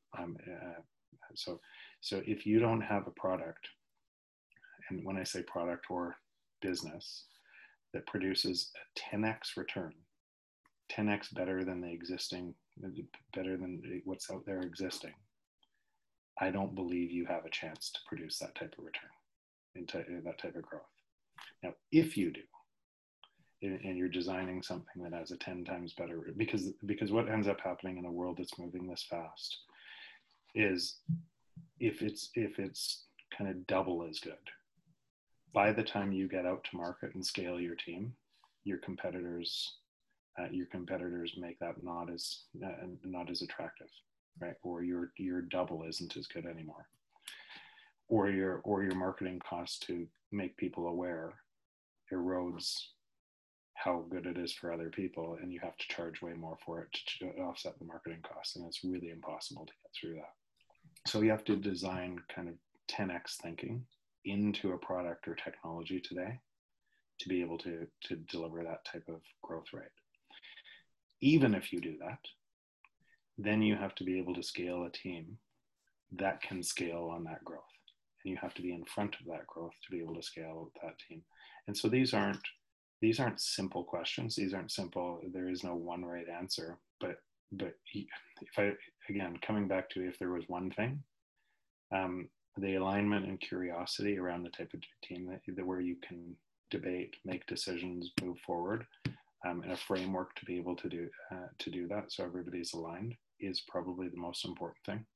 So if you don't have a product, and when I say product or business, that produces a 10x return, 10x better than the existing, better than what's out there existing, I don't believe you have a chance to produce that type of return, into that type of growth. Now, if you do, and you're designing something that has a 10 times better, because what ends up happening in a world that's moving this fast is, if it's kind of double as good, by the time you get out to market and scale your team, your competitors make that not as attractive, right? Or your double isn't as good anymore, or your marketing cost to make people aware erodes how good it is for other people, and you have to charge way more for it to offset the marketing costs, and it's really impossible to get through that. So you have to design kind of 10x thinking into a product or technology today to be able to deliver that type of growth rate. Even if you do that, then you have to be able to scale a team that can scale on that growth, and you have to be in front of that growth to be able to scale that team. And so these aren't simple questions. These aren't simple. There is no one right answer. But if I, again, coming back to, if there was one thing, the alignment and curiosity around the type of team that where you can debate, make decisions, move forward, and a framework to be able to do that, so everybody's aligned, is probably the most important thing.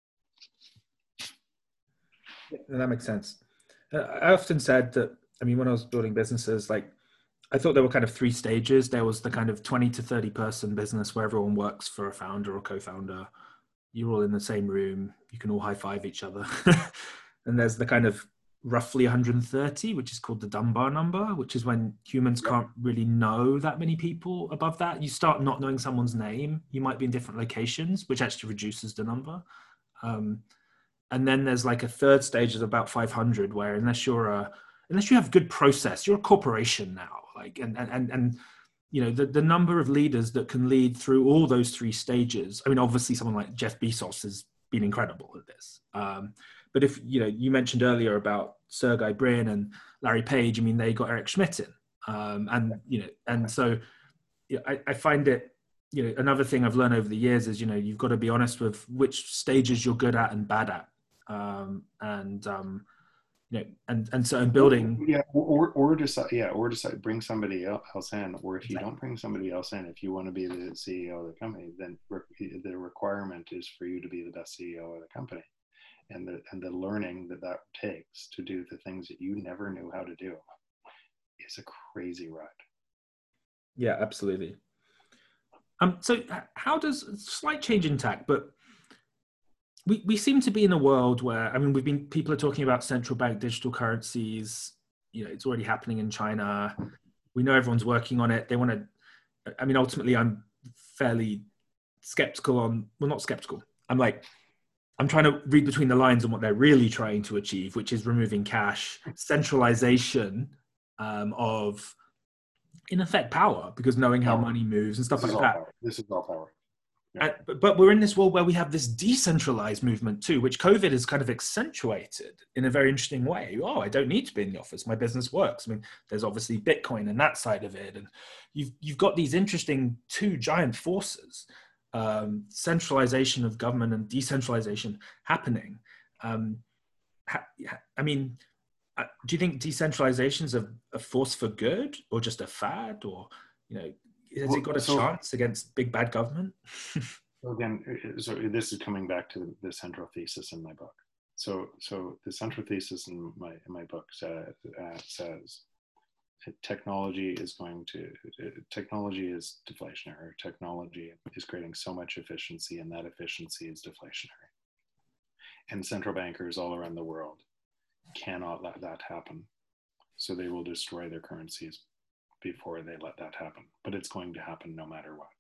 Yeah, that makes sense. I often said that, I mean, when I was building businesses, like, I thought there were kind of three stages. There was the kind of 20 to 30 person business where everyone works for a founder or co-founder. You're all in the same room. You can all high five each other. And there's the kind of roughly 130, which is called the Dunbar number, which is when humans can't really know that many people above that. You start not knowing someone's name. You might be in different locations, which actually reduces the number. And then there's like a third stage of about 500, where unless you have good process, you're a corporation now. Like, and you know, the number of leaders that can lead through all those three stages. I mean, obviously someone like Jeff Bezos has been incredible at this. But if, you know, you mentioned earlier about Sergey Brin and Larry Page, I mean, they got Eric Schmidt in. And, you know, and so I find it, you know, another thing I've learned over the years is, you know, you've got to be honest with which stages you're good at and bad at. You know, and so in building, or decide bring somebody else in, or if you don't bring somebody else in, if you want to be the CEO of the company, then the requirement is for you to be the best CEO of the company, and the learning that takes to do the things that you never knew how to do is a crazy ride. Yeah, absolutely. So how does, slight change in tack, but we seem to be in a world where, I mean, people are talking about central bank digital currencies. You know, it's already happening in China. We know everyone's working on it. They want to, I mean, ultimately I'm fairly skeptical on, well, not skeptical. I'm trying to read between the lines on what they're really trying to achieve, which is removing cash, centralization of, in effect, power, because knowing how money moves and stuff like that. This is all power. Yeah. But we're in this world where we have this decentralized movement too, which COVID has kind of accentuated in a very interesting way. Oh, I don't need to be in the office. My business works. I mean, there's obviously Bitcoin and that side of it. And you've got these interesting two giant forces, centralization of government and decentralization happening. I mean, do you think decentralization is a force for good, or just a fad, or, you know, has it got a chance against big bad government? Again, so this is coming back to the central thesis in my book. So the central thesis in my book says technology is deflationary. Technology is creating so much efficiency, and that efficiency is deflationary. And central bankers all around the world cannot let that happen. So they will destroy their currencies before they let that happen. But it's going to happen no matter what.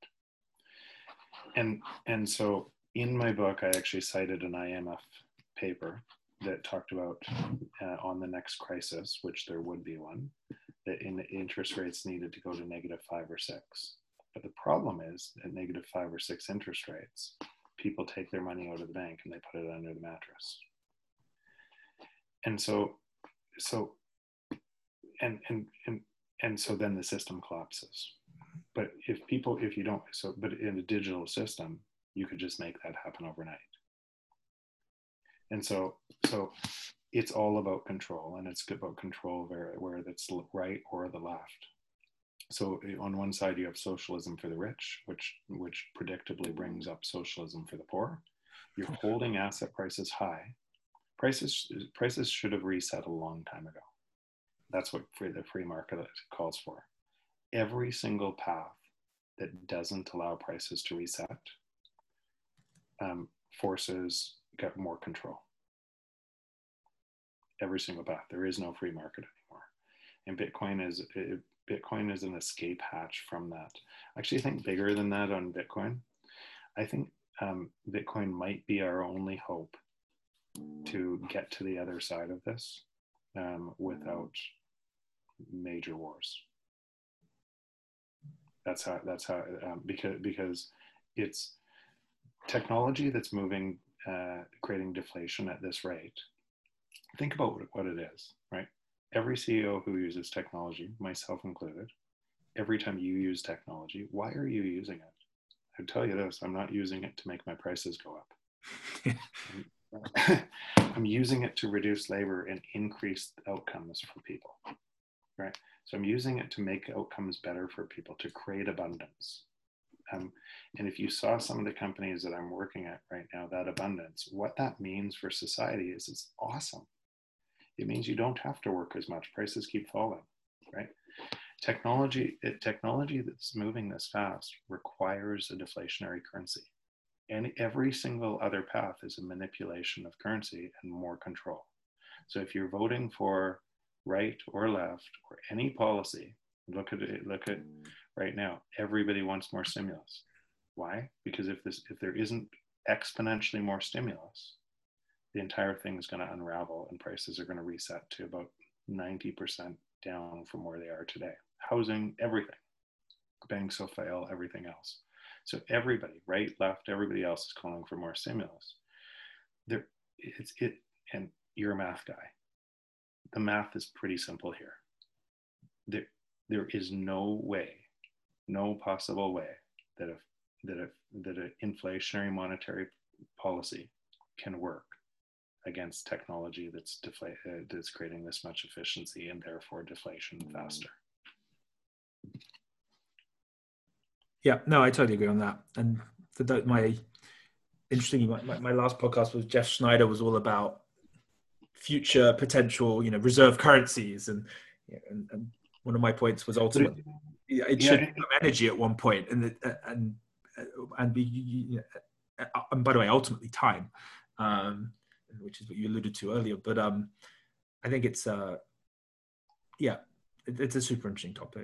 And so in my book, I actually cited an IMF paper that talked about on the next crisis, which there would be one, that interest rates needed to go to -5 or 6. But the problem is at -5 or 6 interest rates, people take their money out of the bank and they put it under the mattress. And so then the system collapses. But but in a digital system, you could just make that happen overnight. And so it's all about control, and it's about control where that's right or the left. So on one side, you have socialism for the rich, which predictably brings up socialism for the poor. You're holding asset prices high. Prices should have reset a long time ago. That's what the free market calls for. Every single path that doesn't allow prices to reset forces get more control. Every single path. There is no free market anymore. And Bitcoin is an escape hatch from that. Actually, I think bigger than that on Bitcoin. I think Bitcoin might be our only hope to get to the other side of this without major wars. That's how because it's technology that's moving, creating deflation at this rate. Think about what it is, right? Every CEO who uses technology, myself included, every time you use technology, why are you using it? I tell you this, I'm not using it to make my prices go up. I'm using it to reduce labor and increase outcomes for people, right? So I'm using it to make outcomes better for people, to create abundance. And if you saw some of the companies that I'm working at right now, that abundance, what that means for society is it's awesome. It means you don't have to work as much. Prices keep falling, right? Technology that's moving this fast requires a deflationary currency. And every single other path is a manipulation of currency and more control. So if you're voting for right or left or any policy, look at right now, everybody wants more stimulus. Why? Because if there isn't exponentially more stimulus, the entire thing is going to unravel and prices are going to reset to about 90% down from where they are today. Housing, everything. Banks will fail, everything else. So everybody, right, left, everybody else is calling for more stimulus. And you're a math guy. The math is pretty simple here. There is no way, no possible way that an inflationary monetary policy can work against technology that's creating this much efficiency and therefore deflation faster. Yeah, no, I totally agree on that. And my last podcast with Jeff Schneider was all about future potential, reserve currencies, and one of my points was ultimately it should become energy at one point, and be, and by the way, ultimately time, which is what you alluded to earlier. But I think it's it's a super interesting topic.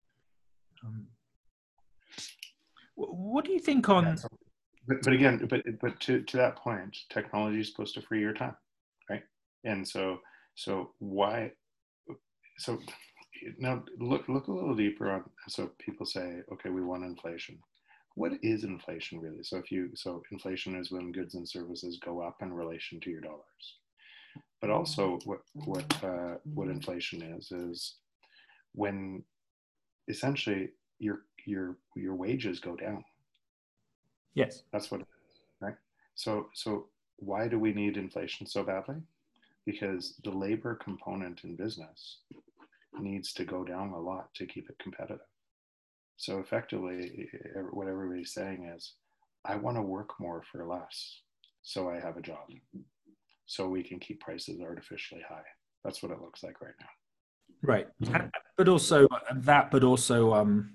What do you think on? But again, to that point, technology is supposed to free your time, right? And so why? So now look a little deeper on. So people say, okay, we want inflation. What is inflation really? So inflation is when goods and services go up in relation to your dollars. But also, what inflation is when essentially your wages go down. Yes, that's what it is, right? So why do we need inflation so badly? Because the labor component in business needs to go down a lot to keep it competitive. So effectively, what everybody's saying is, I want to work more for less, so I have a job, so we can keep prices artificially high. That's what it looks like right now. Right. but also that, but also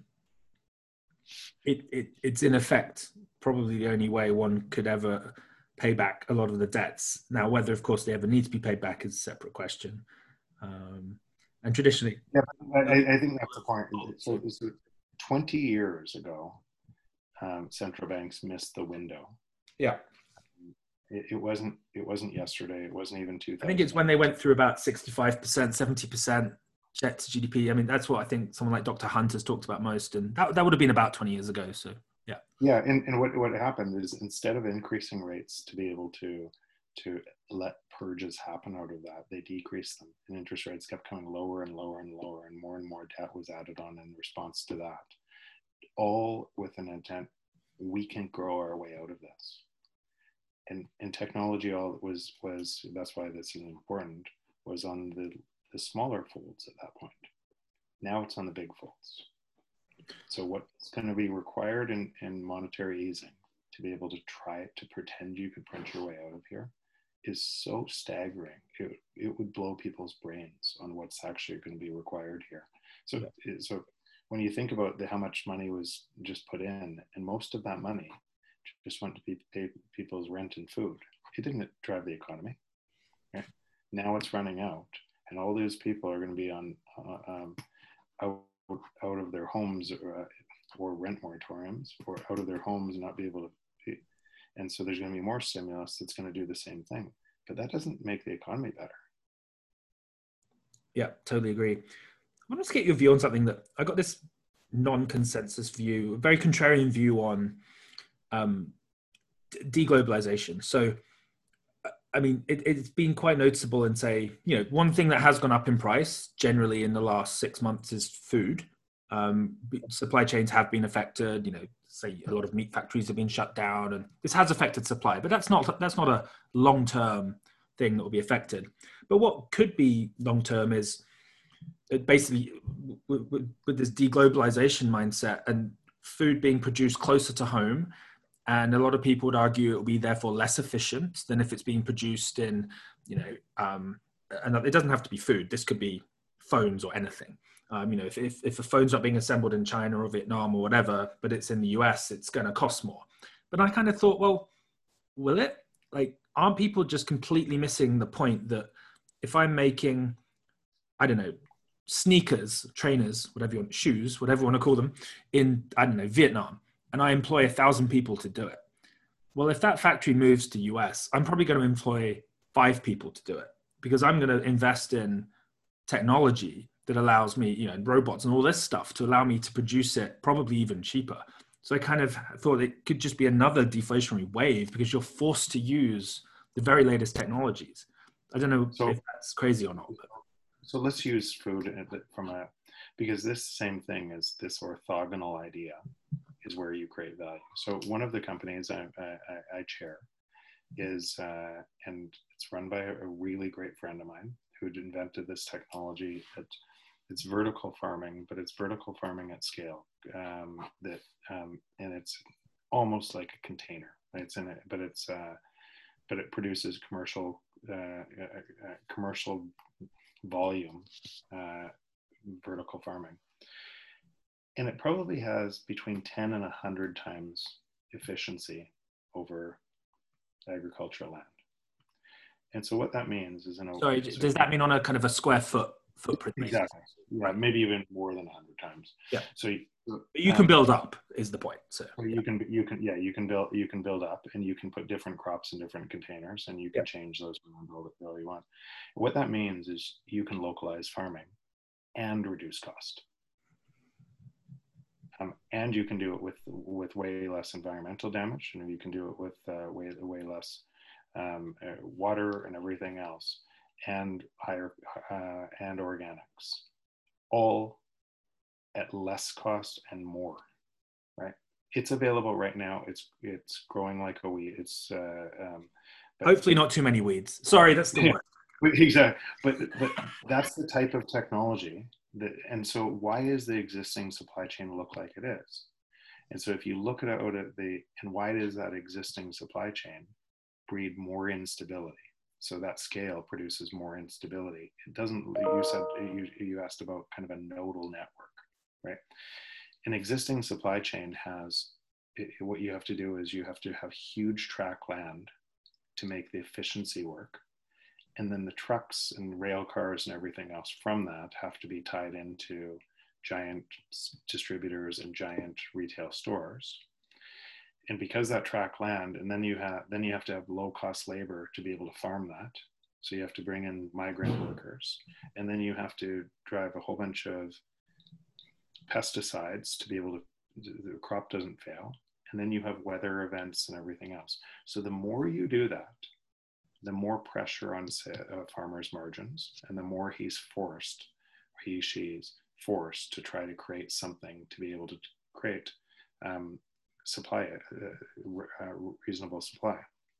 it's in effect probably the only way one could ever pay back a lot of the debts. Now, whether of course they ever need to be paid back is a separate question. And traditionally, Yeah, I think that's the point. So 20 years ago, central banks missed the window. yeah, It wasn't yesterday. It wasn't even 2000. I think it's when they went through about 65%, 70% debt to GDP. I mean, that's what I think someone like Dr. Hunt has talked about most, and that would have been about 20 years ago. So yeah. Yeah, and what happened is instead of increasing rates to be able to let purges happen out of that, they decreased them, and interest rates kept coming lower and lower and lower, and more debt was added on in response to that, all with an intent: we can grow our way out of this. And technology all was that's why this is important, was on the smaller folds at that point. Now it's on the big folds. So what's going to be required in monetary easing to be able to try to pretend you could print your way out of here is so staggering. It would blow people's brains on what's actually going to be required here. So when you think about how much money was just put in, and most of that money just went to pay people's rent and food, it didn't drive the economy. Right? Now it's running out, and all these people are going to be on out of their homes or rent moratoriums, or out of their homes and not be able to pay. And so there's going to be more stimulus that's going to do the same thing, but that doesn't make the economy better. Yeah, totally agree. I want to get your view on something that I got this non-consensus view, a very contrarian view on deglobalization. So, I mean, it's been quite noticeable in, say, one thing that has gone up in price generally in the last 6 months is food. Supply chains have been affected. Say a lot of meat factories have been shut down, and this has affected supply. But that's not a long-term thing that will be affected. But what could be long-term is basically with this deglobalization mindset and food being produced closer to home. And a lot of people would argue it will be therefore less efficient than if it's being produced in, and it doesn't have to be food. This could be phones or anything. If a phone's not being assembled in China or Vietnam or whatever, but it's in the US, it's going to cost more. But I kind of thought, well, will it? Like, aren't people just completely missing the point that if I'm making, I don't know, sneakers, trainers, shoes, whatever you want to call them, in, I don't know, Vietnam, and I employ 1,000 people to do it. Well, if that factory moves to US, I'm probably going to employ 5 people to do it, because I'm going to invest in technology that allows me, and robots and all this stuff to allow me to produce it probably even cheaper. So I kind of thought it could just be another deflationary wave because you're forced to use the very latest technologies. I don't know if that's crazy or not. But. So let's use food because this same thing is this orthogonal idea is where you create value. So one of the companies I chair is, and it's run by a really great friend of mine who'd invented this technology. It's vertical farming, but it's vertical farming at scale. And it's almost like a container. It's in it, but it produces commercial volume vertical farming. And it probably has between 10 and 100 times efficiency over agricultural land. And so what that means is, Sorry, does that mean on a kind of a square footprint? Exactly. Yeah, maybe even more than 100 times. Yeah. So you can build up is the point. So you can build up, and you can put different crops in different containers, and you can change those around all you want. What that means is you can localize farming and reduce cost. And you can do it with way less environmental damage, and you can do it with way less water and everything else, and higher and organics, all at less cost and more. Right? It's available right now. It's growing like a weed. It's hopefully not too many weeds. Sorry, that's the word. Exactly. But that's the type of technology. And so why is the existing supply chain look like it is? And so if you look at and why does that existing supply chain breed more instability? So that scale produces more instability. It doesn't, you asked about kind of a nodal network, right? An existing supply chain has, what you have to do is you have to have huge tract land to make the efficiency work. And then the trucks and rail cars and everything else from that have to be tied into giant distributors and giant retail stores. And because that tract land, and then you have to have low cost labor to be able to farm that. So you have to bring in migrant workers, and then you have to drive a whole bunch of pesticides to be able to, the crop doesn't fail. And then you have weather events and everything else. So the more you do that, the more pressure on farmers' margins, and the more she's forced to try to create something to be able to create supply, reasonable supply.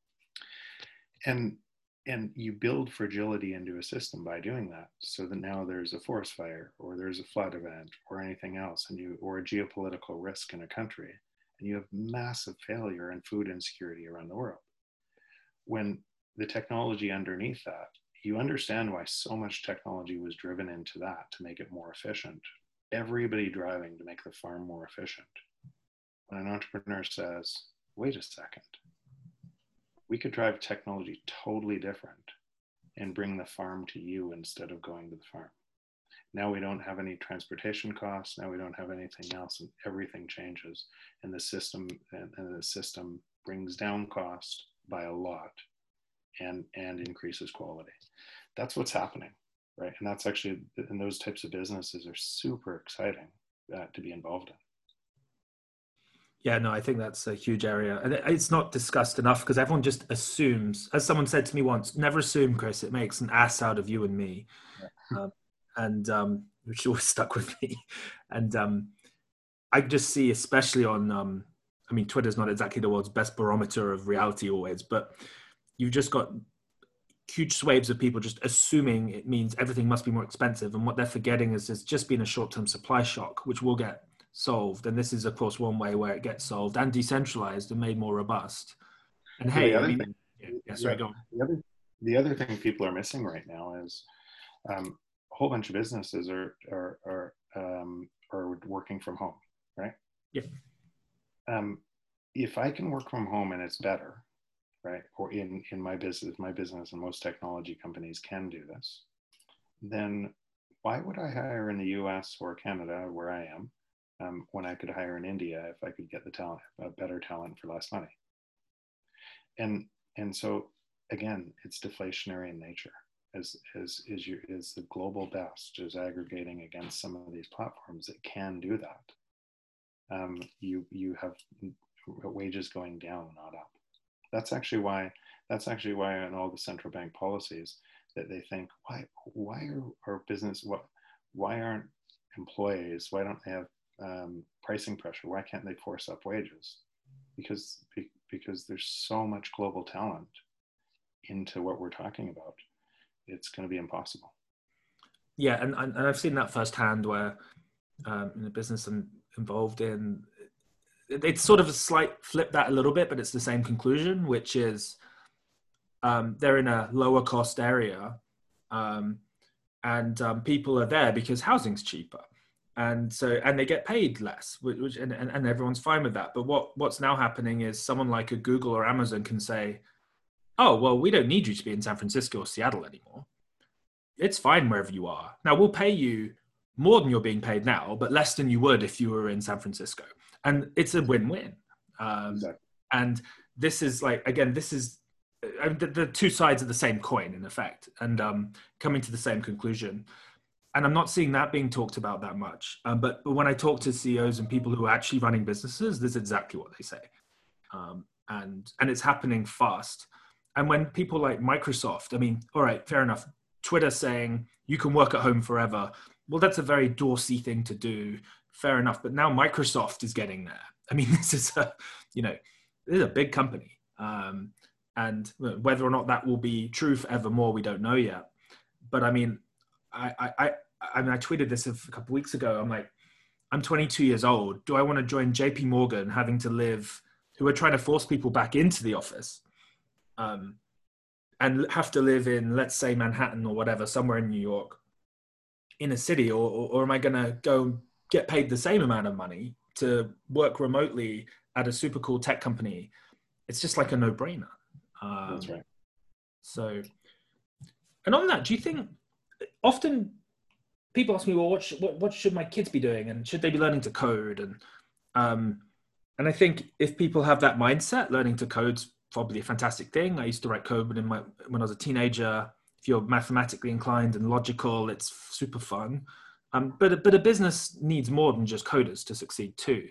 And you build fragility into a system by doing that, so that now there's a forest fire or there's a flood event or anything else, or a geopolitical risk in a country, and you have massive failure and food insecurity around the world. When the technology underneath that, you understand why so much technology was driven into that to make it more efficient. Everybody driving to make the farm more efficient. When an entrepreneur says, wait a second, we could drive technology totally different and bring the farm to you instead of going to the farm. Now we don't have any transportation costs. Now we don't have anything else, and everything changes. And the system brings down cost by a lot and increases quality. That's what's happening, right? And that's actually, and those types of businesses are super exciting to be involved in. Yeah, no, I think that's a huge area. And it's not discussed enough because everyone just assumes, as someone said to me once, never assume, Chris, it makes an ass out of you and me. Yeah. Which always stuck with me. And I just see, especially on, Twitter's not exactly the world's best barometer of reality always, but you've just got huge swathes of people just assuming it means everything must be more expensive. And what they're forgetting is there's just been a short-term supply shock, which will get solved. And this is, of course, one way where it gets solved and decentralized and made more robust. And hey, go on. The other thing people are missing right now is a whole bunch of businesses are working from home, right? Yeah. If I can work from home and it's better, right? Or in my business and most technology companies can do this, then why would I hire in the US or Canada, where I am, when I could hire in India if I could get the talent, better talent for less money? And so again, it's deflationary in nature. As the global best is aggregating against some of these platforms that can do that, you have wages going down, not up. That's actually why in all the central bank policies that they think, why are our business, why aren't employees, why don't they have pricing pressure? Why can't they force up wages? Because there's so much global talent into what we're talking about. It's going to be impossible. Yeah, and I've seen that firsthand where in the business I'm involved in, it's sort of a slight flip that a little bit, but it's the same conclusion, which is they're in a lower cost area and people are there because housing's cheaper. And they get paid less, and everyone's fine with that. But what's now happening is someone like a Google or Amazon can say, oh, well, we don't need you to be in San Francisco or Seattle anymore. It's fine wherever you are. Now we'll pay you more than you're being paid now, but less than you would if you were in San Francisco. And it's a win-win. Exactly. And this is the two sides of the same coin in effect, and coming to the same conclusion. And I'm not seeing that being talked about that much. But when I talk to CEOs and people who are actually running businesses, this is exactly what they say. And it's happening fast. And when people like Microsoft, all right, fair enough. Twitter saying you can work at home forever. Well, that's a very Dorsey thing to do. Fair enough. But now Microsoft is getting there. This is a big company. And whether or not that will be true forevermore, we don't know yet. But I tweeted this a couple of weeks ago. I'm like, I'm 22 years old. Do I want to join JP Morgan who are trying to force people back into the office? and have to live in, let's say, Manhattan or whatever, somewhere in New York, in a city, or am I going to go get paid the same amount of money to work remotely at a super cool tech company? It's just like a no-brainer. That's right. So, and on that, do you think often people ask me, well, what should my kids be doing, and should they be learning to code? And I think if people have that mindset, learning to code's probably a fantastic thing. I used to write code when I was a teenager. If you're mathematically inclined and logical, it's super fun. But a business needs more than just coders to succeed too.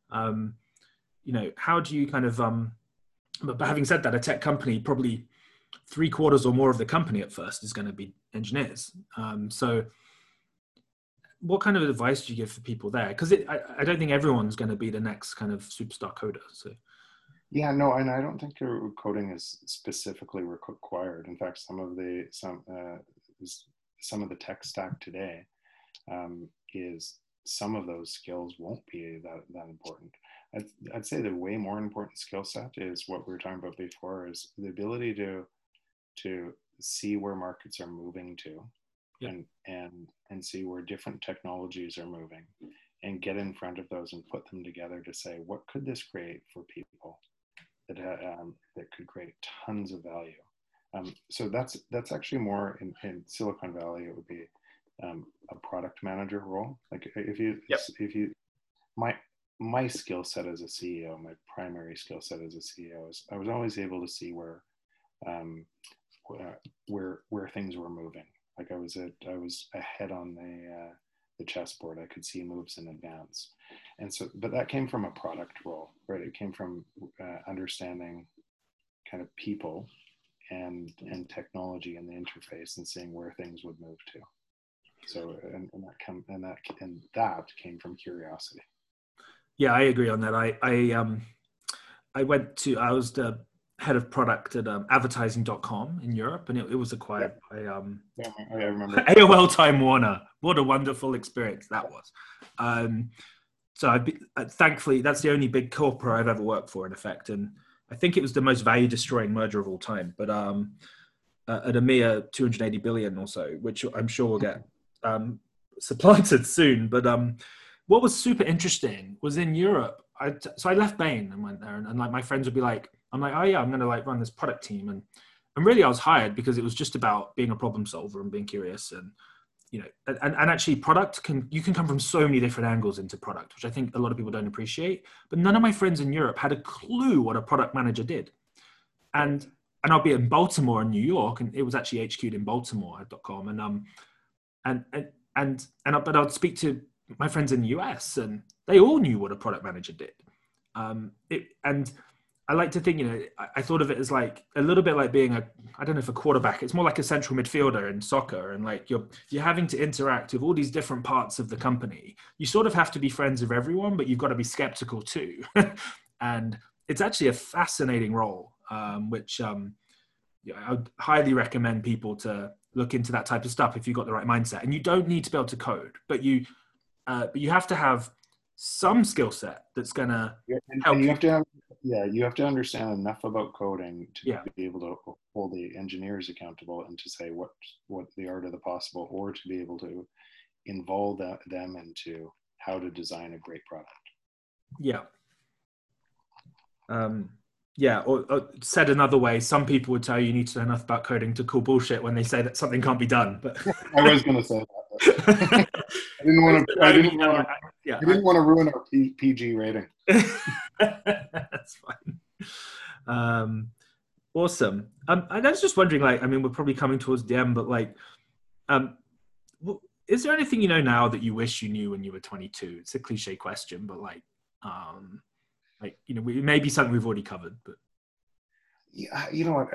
How do you kind of but having said that, a tech company, probably 3/4 or more of the company at first is going to be engineers. So what kind of advice do you give for people there? Because I don't think everyone's going to be the next kind of superstar coder. So Yeah, no, and I don't think coding is specifically required. In fact, some of the tech stack today is some of those skills won't be that important. I'd say the way more important skill set is what we were talking about before, is the ability to see where markets are moving to, yeah. and see where different technologies are moving, and get in front of those and put them together to say, what could this create for people that could create tons of value. So that's actually more in Silicon Valley. It would be a product manager role. Like if you my skill set as a CEO, my primary skill set as a CEO is I was always able to see where things were moving. Like I was ahead on the chessboard. I could see moves in advance. And so, but that came from a product role, right? It came from understanding kind of people and technology and the interface, and seeing where things would move to. So, and that came from curiosity. Yeah, I agree on that. I was the head of product at advertising.com in Europe, and it was acquired by I remember AOL Time Warner. What a wonderful experience that was. So thankfully, that's the only big corporate I've ever worked for, in effect. And I think it was the most value-destroying merger of all time. But at a mere 280 billion or so, which I'm sure will get supplanted soon. But what was super interesting was in Europe. So I left Bain and went there, and like my friends would be like, I'm like, oh yeah, I'm going to like run this product team. And really I was hired because it was just about being a problem solver and being curious. And and actually you can come from so many different angles into product, which I think a lot of people don't appreciate. But none of my friends in Europe had a clue what a product manager did. And I'll be in Baltimore and New York, and it was actually HQ'd in Baltimore at .com. But I'd speak to my friends in the US, and they all knew what a product manager did. And I like to think, I thought of it as like a little bit like being I don't know if a quarterback. It's more like a central midfielder in soccer, and like you're having to interact with all these different parts of the company. You sort of have to be friends with everyone, but you've got to be skeptical too. And it's actually a fascinating role, which I would highly recommend people to look into that type of stuff if you've got the right mindset. And you don't need to be able to code, but you have to have some skill set that's going to help. And you have to understand enough about coding to be able to hold the engineers accountable, and to say what the art of the possible, or to be able to involve them into how to design a great product. Yeah. Or said another way, some people would tell you need to know enough about coding to call bullshit when they say that something can't be done. But I was going to say that. I didn't want to ruin our PG rating. That's fine. Awesome. I was just wondering, we're probably coming towards the end, but is there anything now that you wish you knew when you were 22? It's a cliche question, but it may be something we've already covered. But yeah, you know what?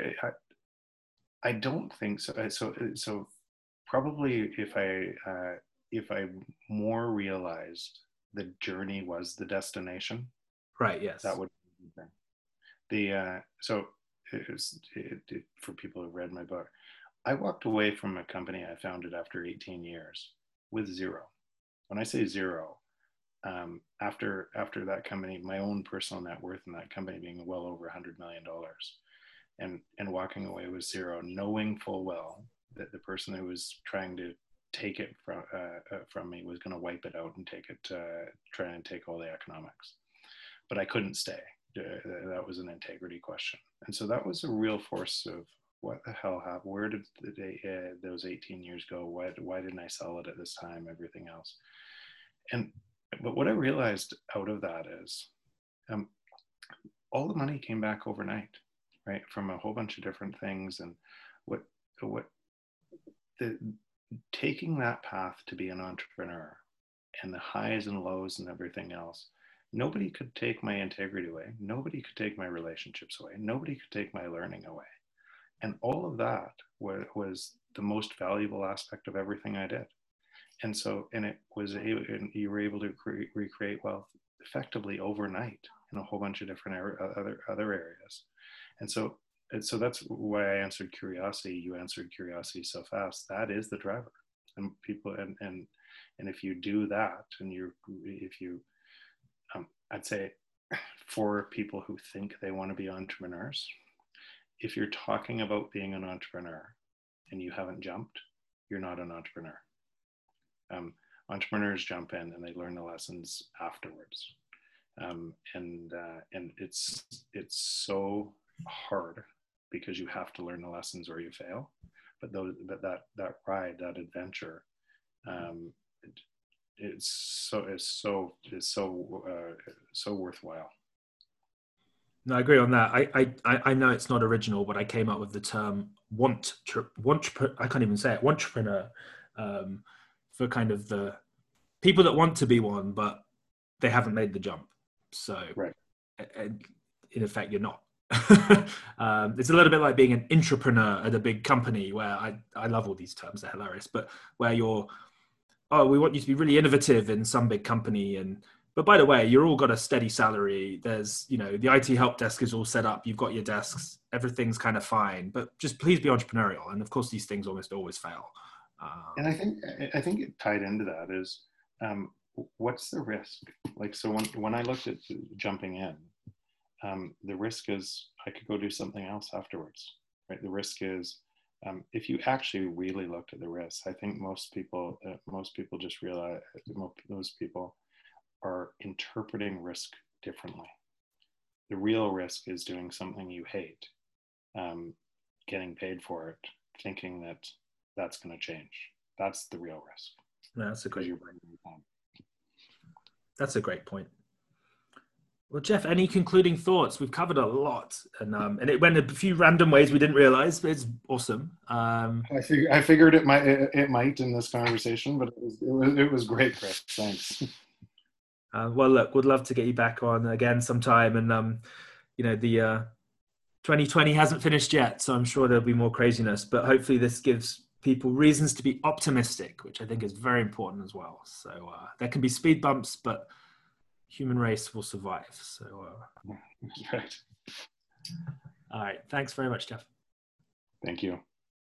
I don't think so. So probably if I more realized the journey was the destination, right? Yes, that would be for people who've read my book, I walked away from a company I founded after 18 years with zero. When I say zero, after that company, my own personal net worth in that company being well over $100 million, and walking away with zero, knowing full well that the person who was trying to take it from me was going to wipe it out and take it, try and take all the economics. But I couldn't stay. That was an integrity question. And so that was a real force of what the hell happened? Where did those 18 years go? Why didn't I sell it at this time? Everything else. But what I realized out of that is all the money came back overnight, right? From a whole bunch of different things. And taking that path to be an entrepreneur and the highs and lows and everything else, nobody could take my integrity away. Nobody could take my relationships away. Nobody could take my learning away. And all of that was the most valuable aspect of everything I did. And so, and you were able to recreate wealth effectively overnight in a whole bunch of different other areas. And so that's why I answered curiosity. You answered curiosity so fast. That is the driver. And people, and if you do that, and I'd say for people who think they want to be entrepreneurs, if you're talking about being an entrepreneur and you haven't jumped, you're not an entrepreneur. Entrepreneurs jump in and they learn the lessons afterwards. And it's so hard because you have to learn the lessons or you fail. But that ride, that adventure, it's so worthwhile. No, I agree on that. I know it's not original, but I came up with the term I can't even say it, wantrepreneur, for kind of the people that want to be one, but they haven't made the jump. So right. In effect, you're not. It's a little bit like being an intrapreneur at a big company where I love all these terms, they're hilarious, but where we want you to be really innovative in some big company. But by the way, you're all got a steady salary. There's, the IT help desk is all set up. You've got your desks. Everything's kind of fine. But just please be entrepreneurial. And of course, these things almost always fail. And I think it tied into that is what's the risk? Like, so when I looked at jumping in, the risk is I could go do something else afterwards. Right? The risk is if you actually really looked at the risks, I think most people just realize most people are interpreting risk differently. The real risk is doing something you hate, getting paid for it, thinking that that's going to change. That's the real risk. No, that's a great point. Well, Jeff, any concluding thoughts? We've covered a lot, and it went a few random ways we didn't realize, but it's awesome. I figured it might in this conversation, but it was great, Chris. Thanks. Well, look, would love to get you back on again sometime. And, the 2020 hasn't finished yet, so I'm sure there'll be more craziness. But hopefully this gives people reasons to be optimistic, which I think is very important as well. So there can be speed bumps, but human race will survive. So, right. All right. Thanks very much, Jeff. Thank you.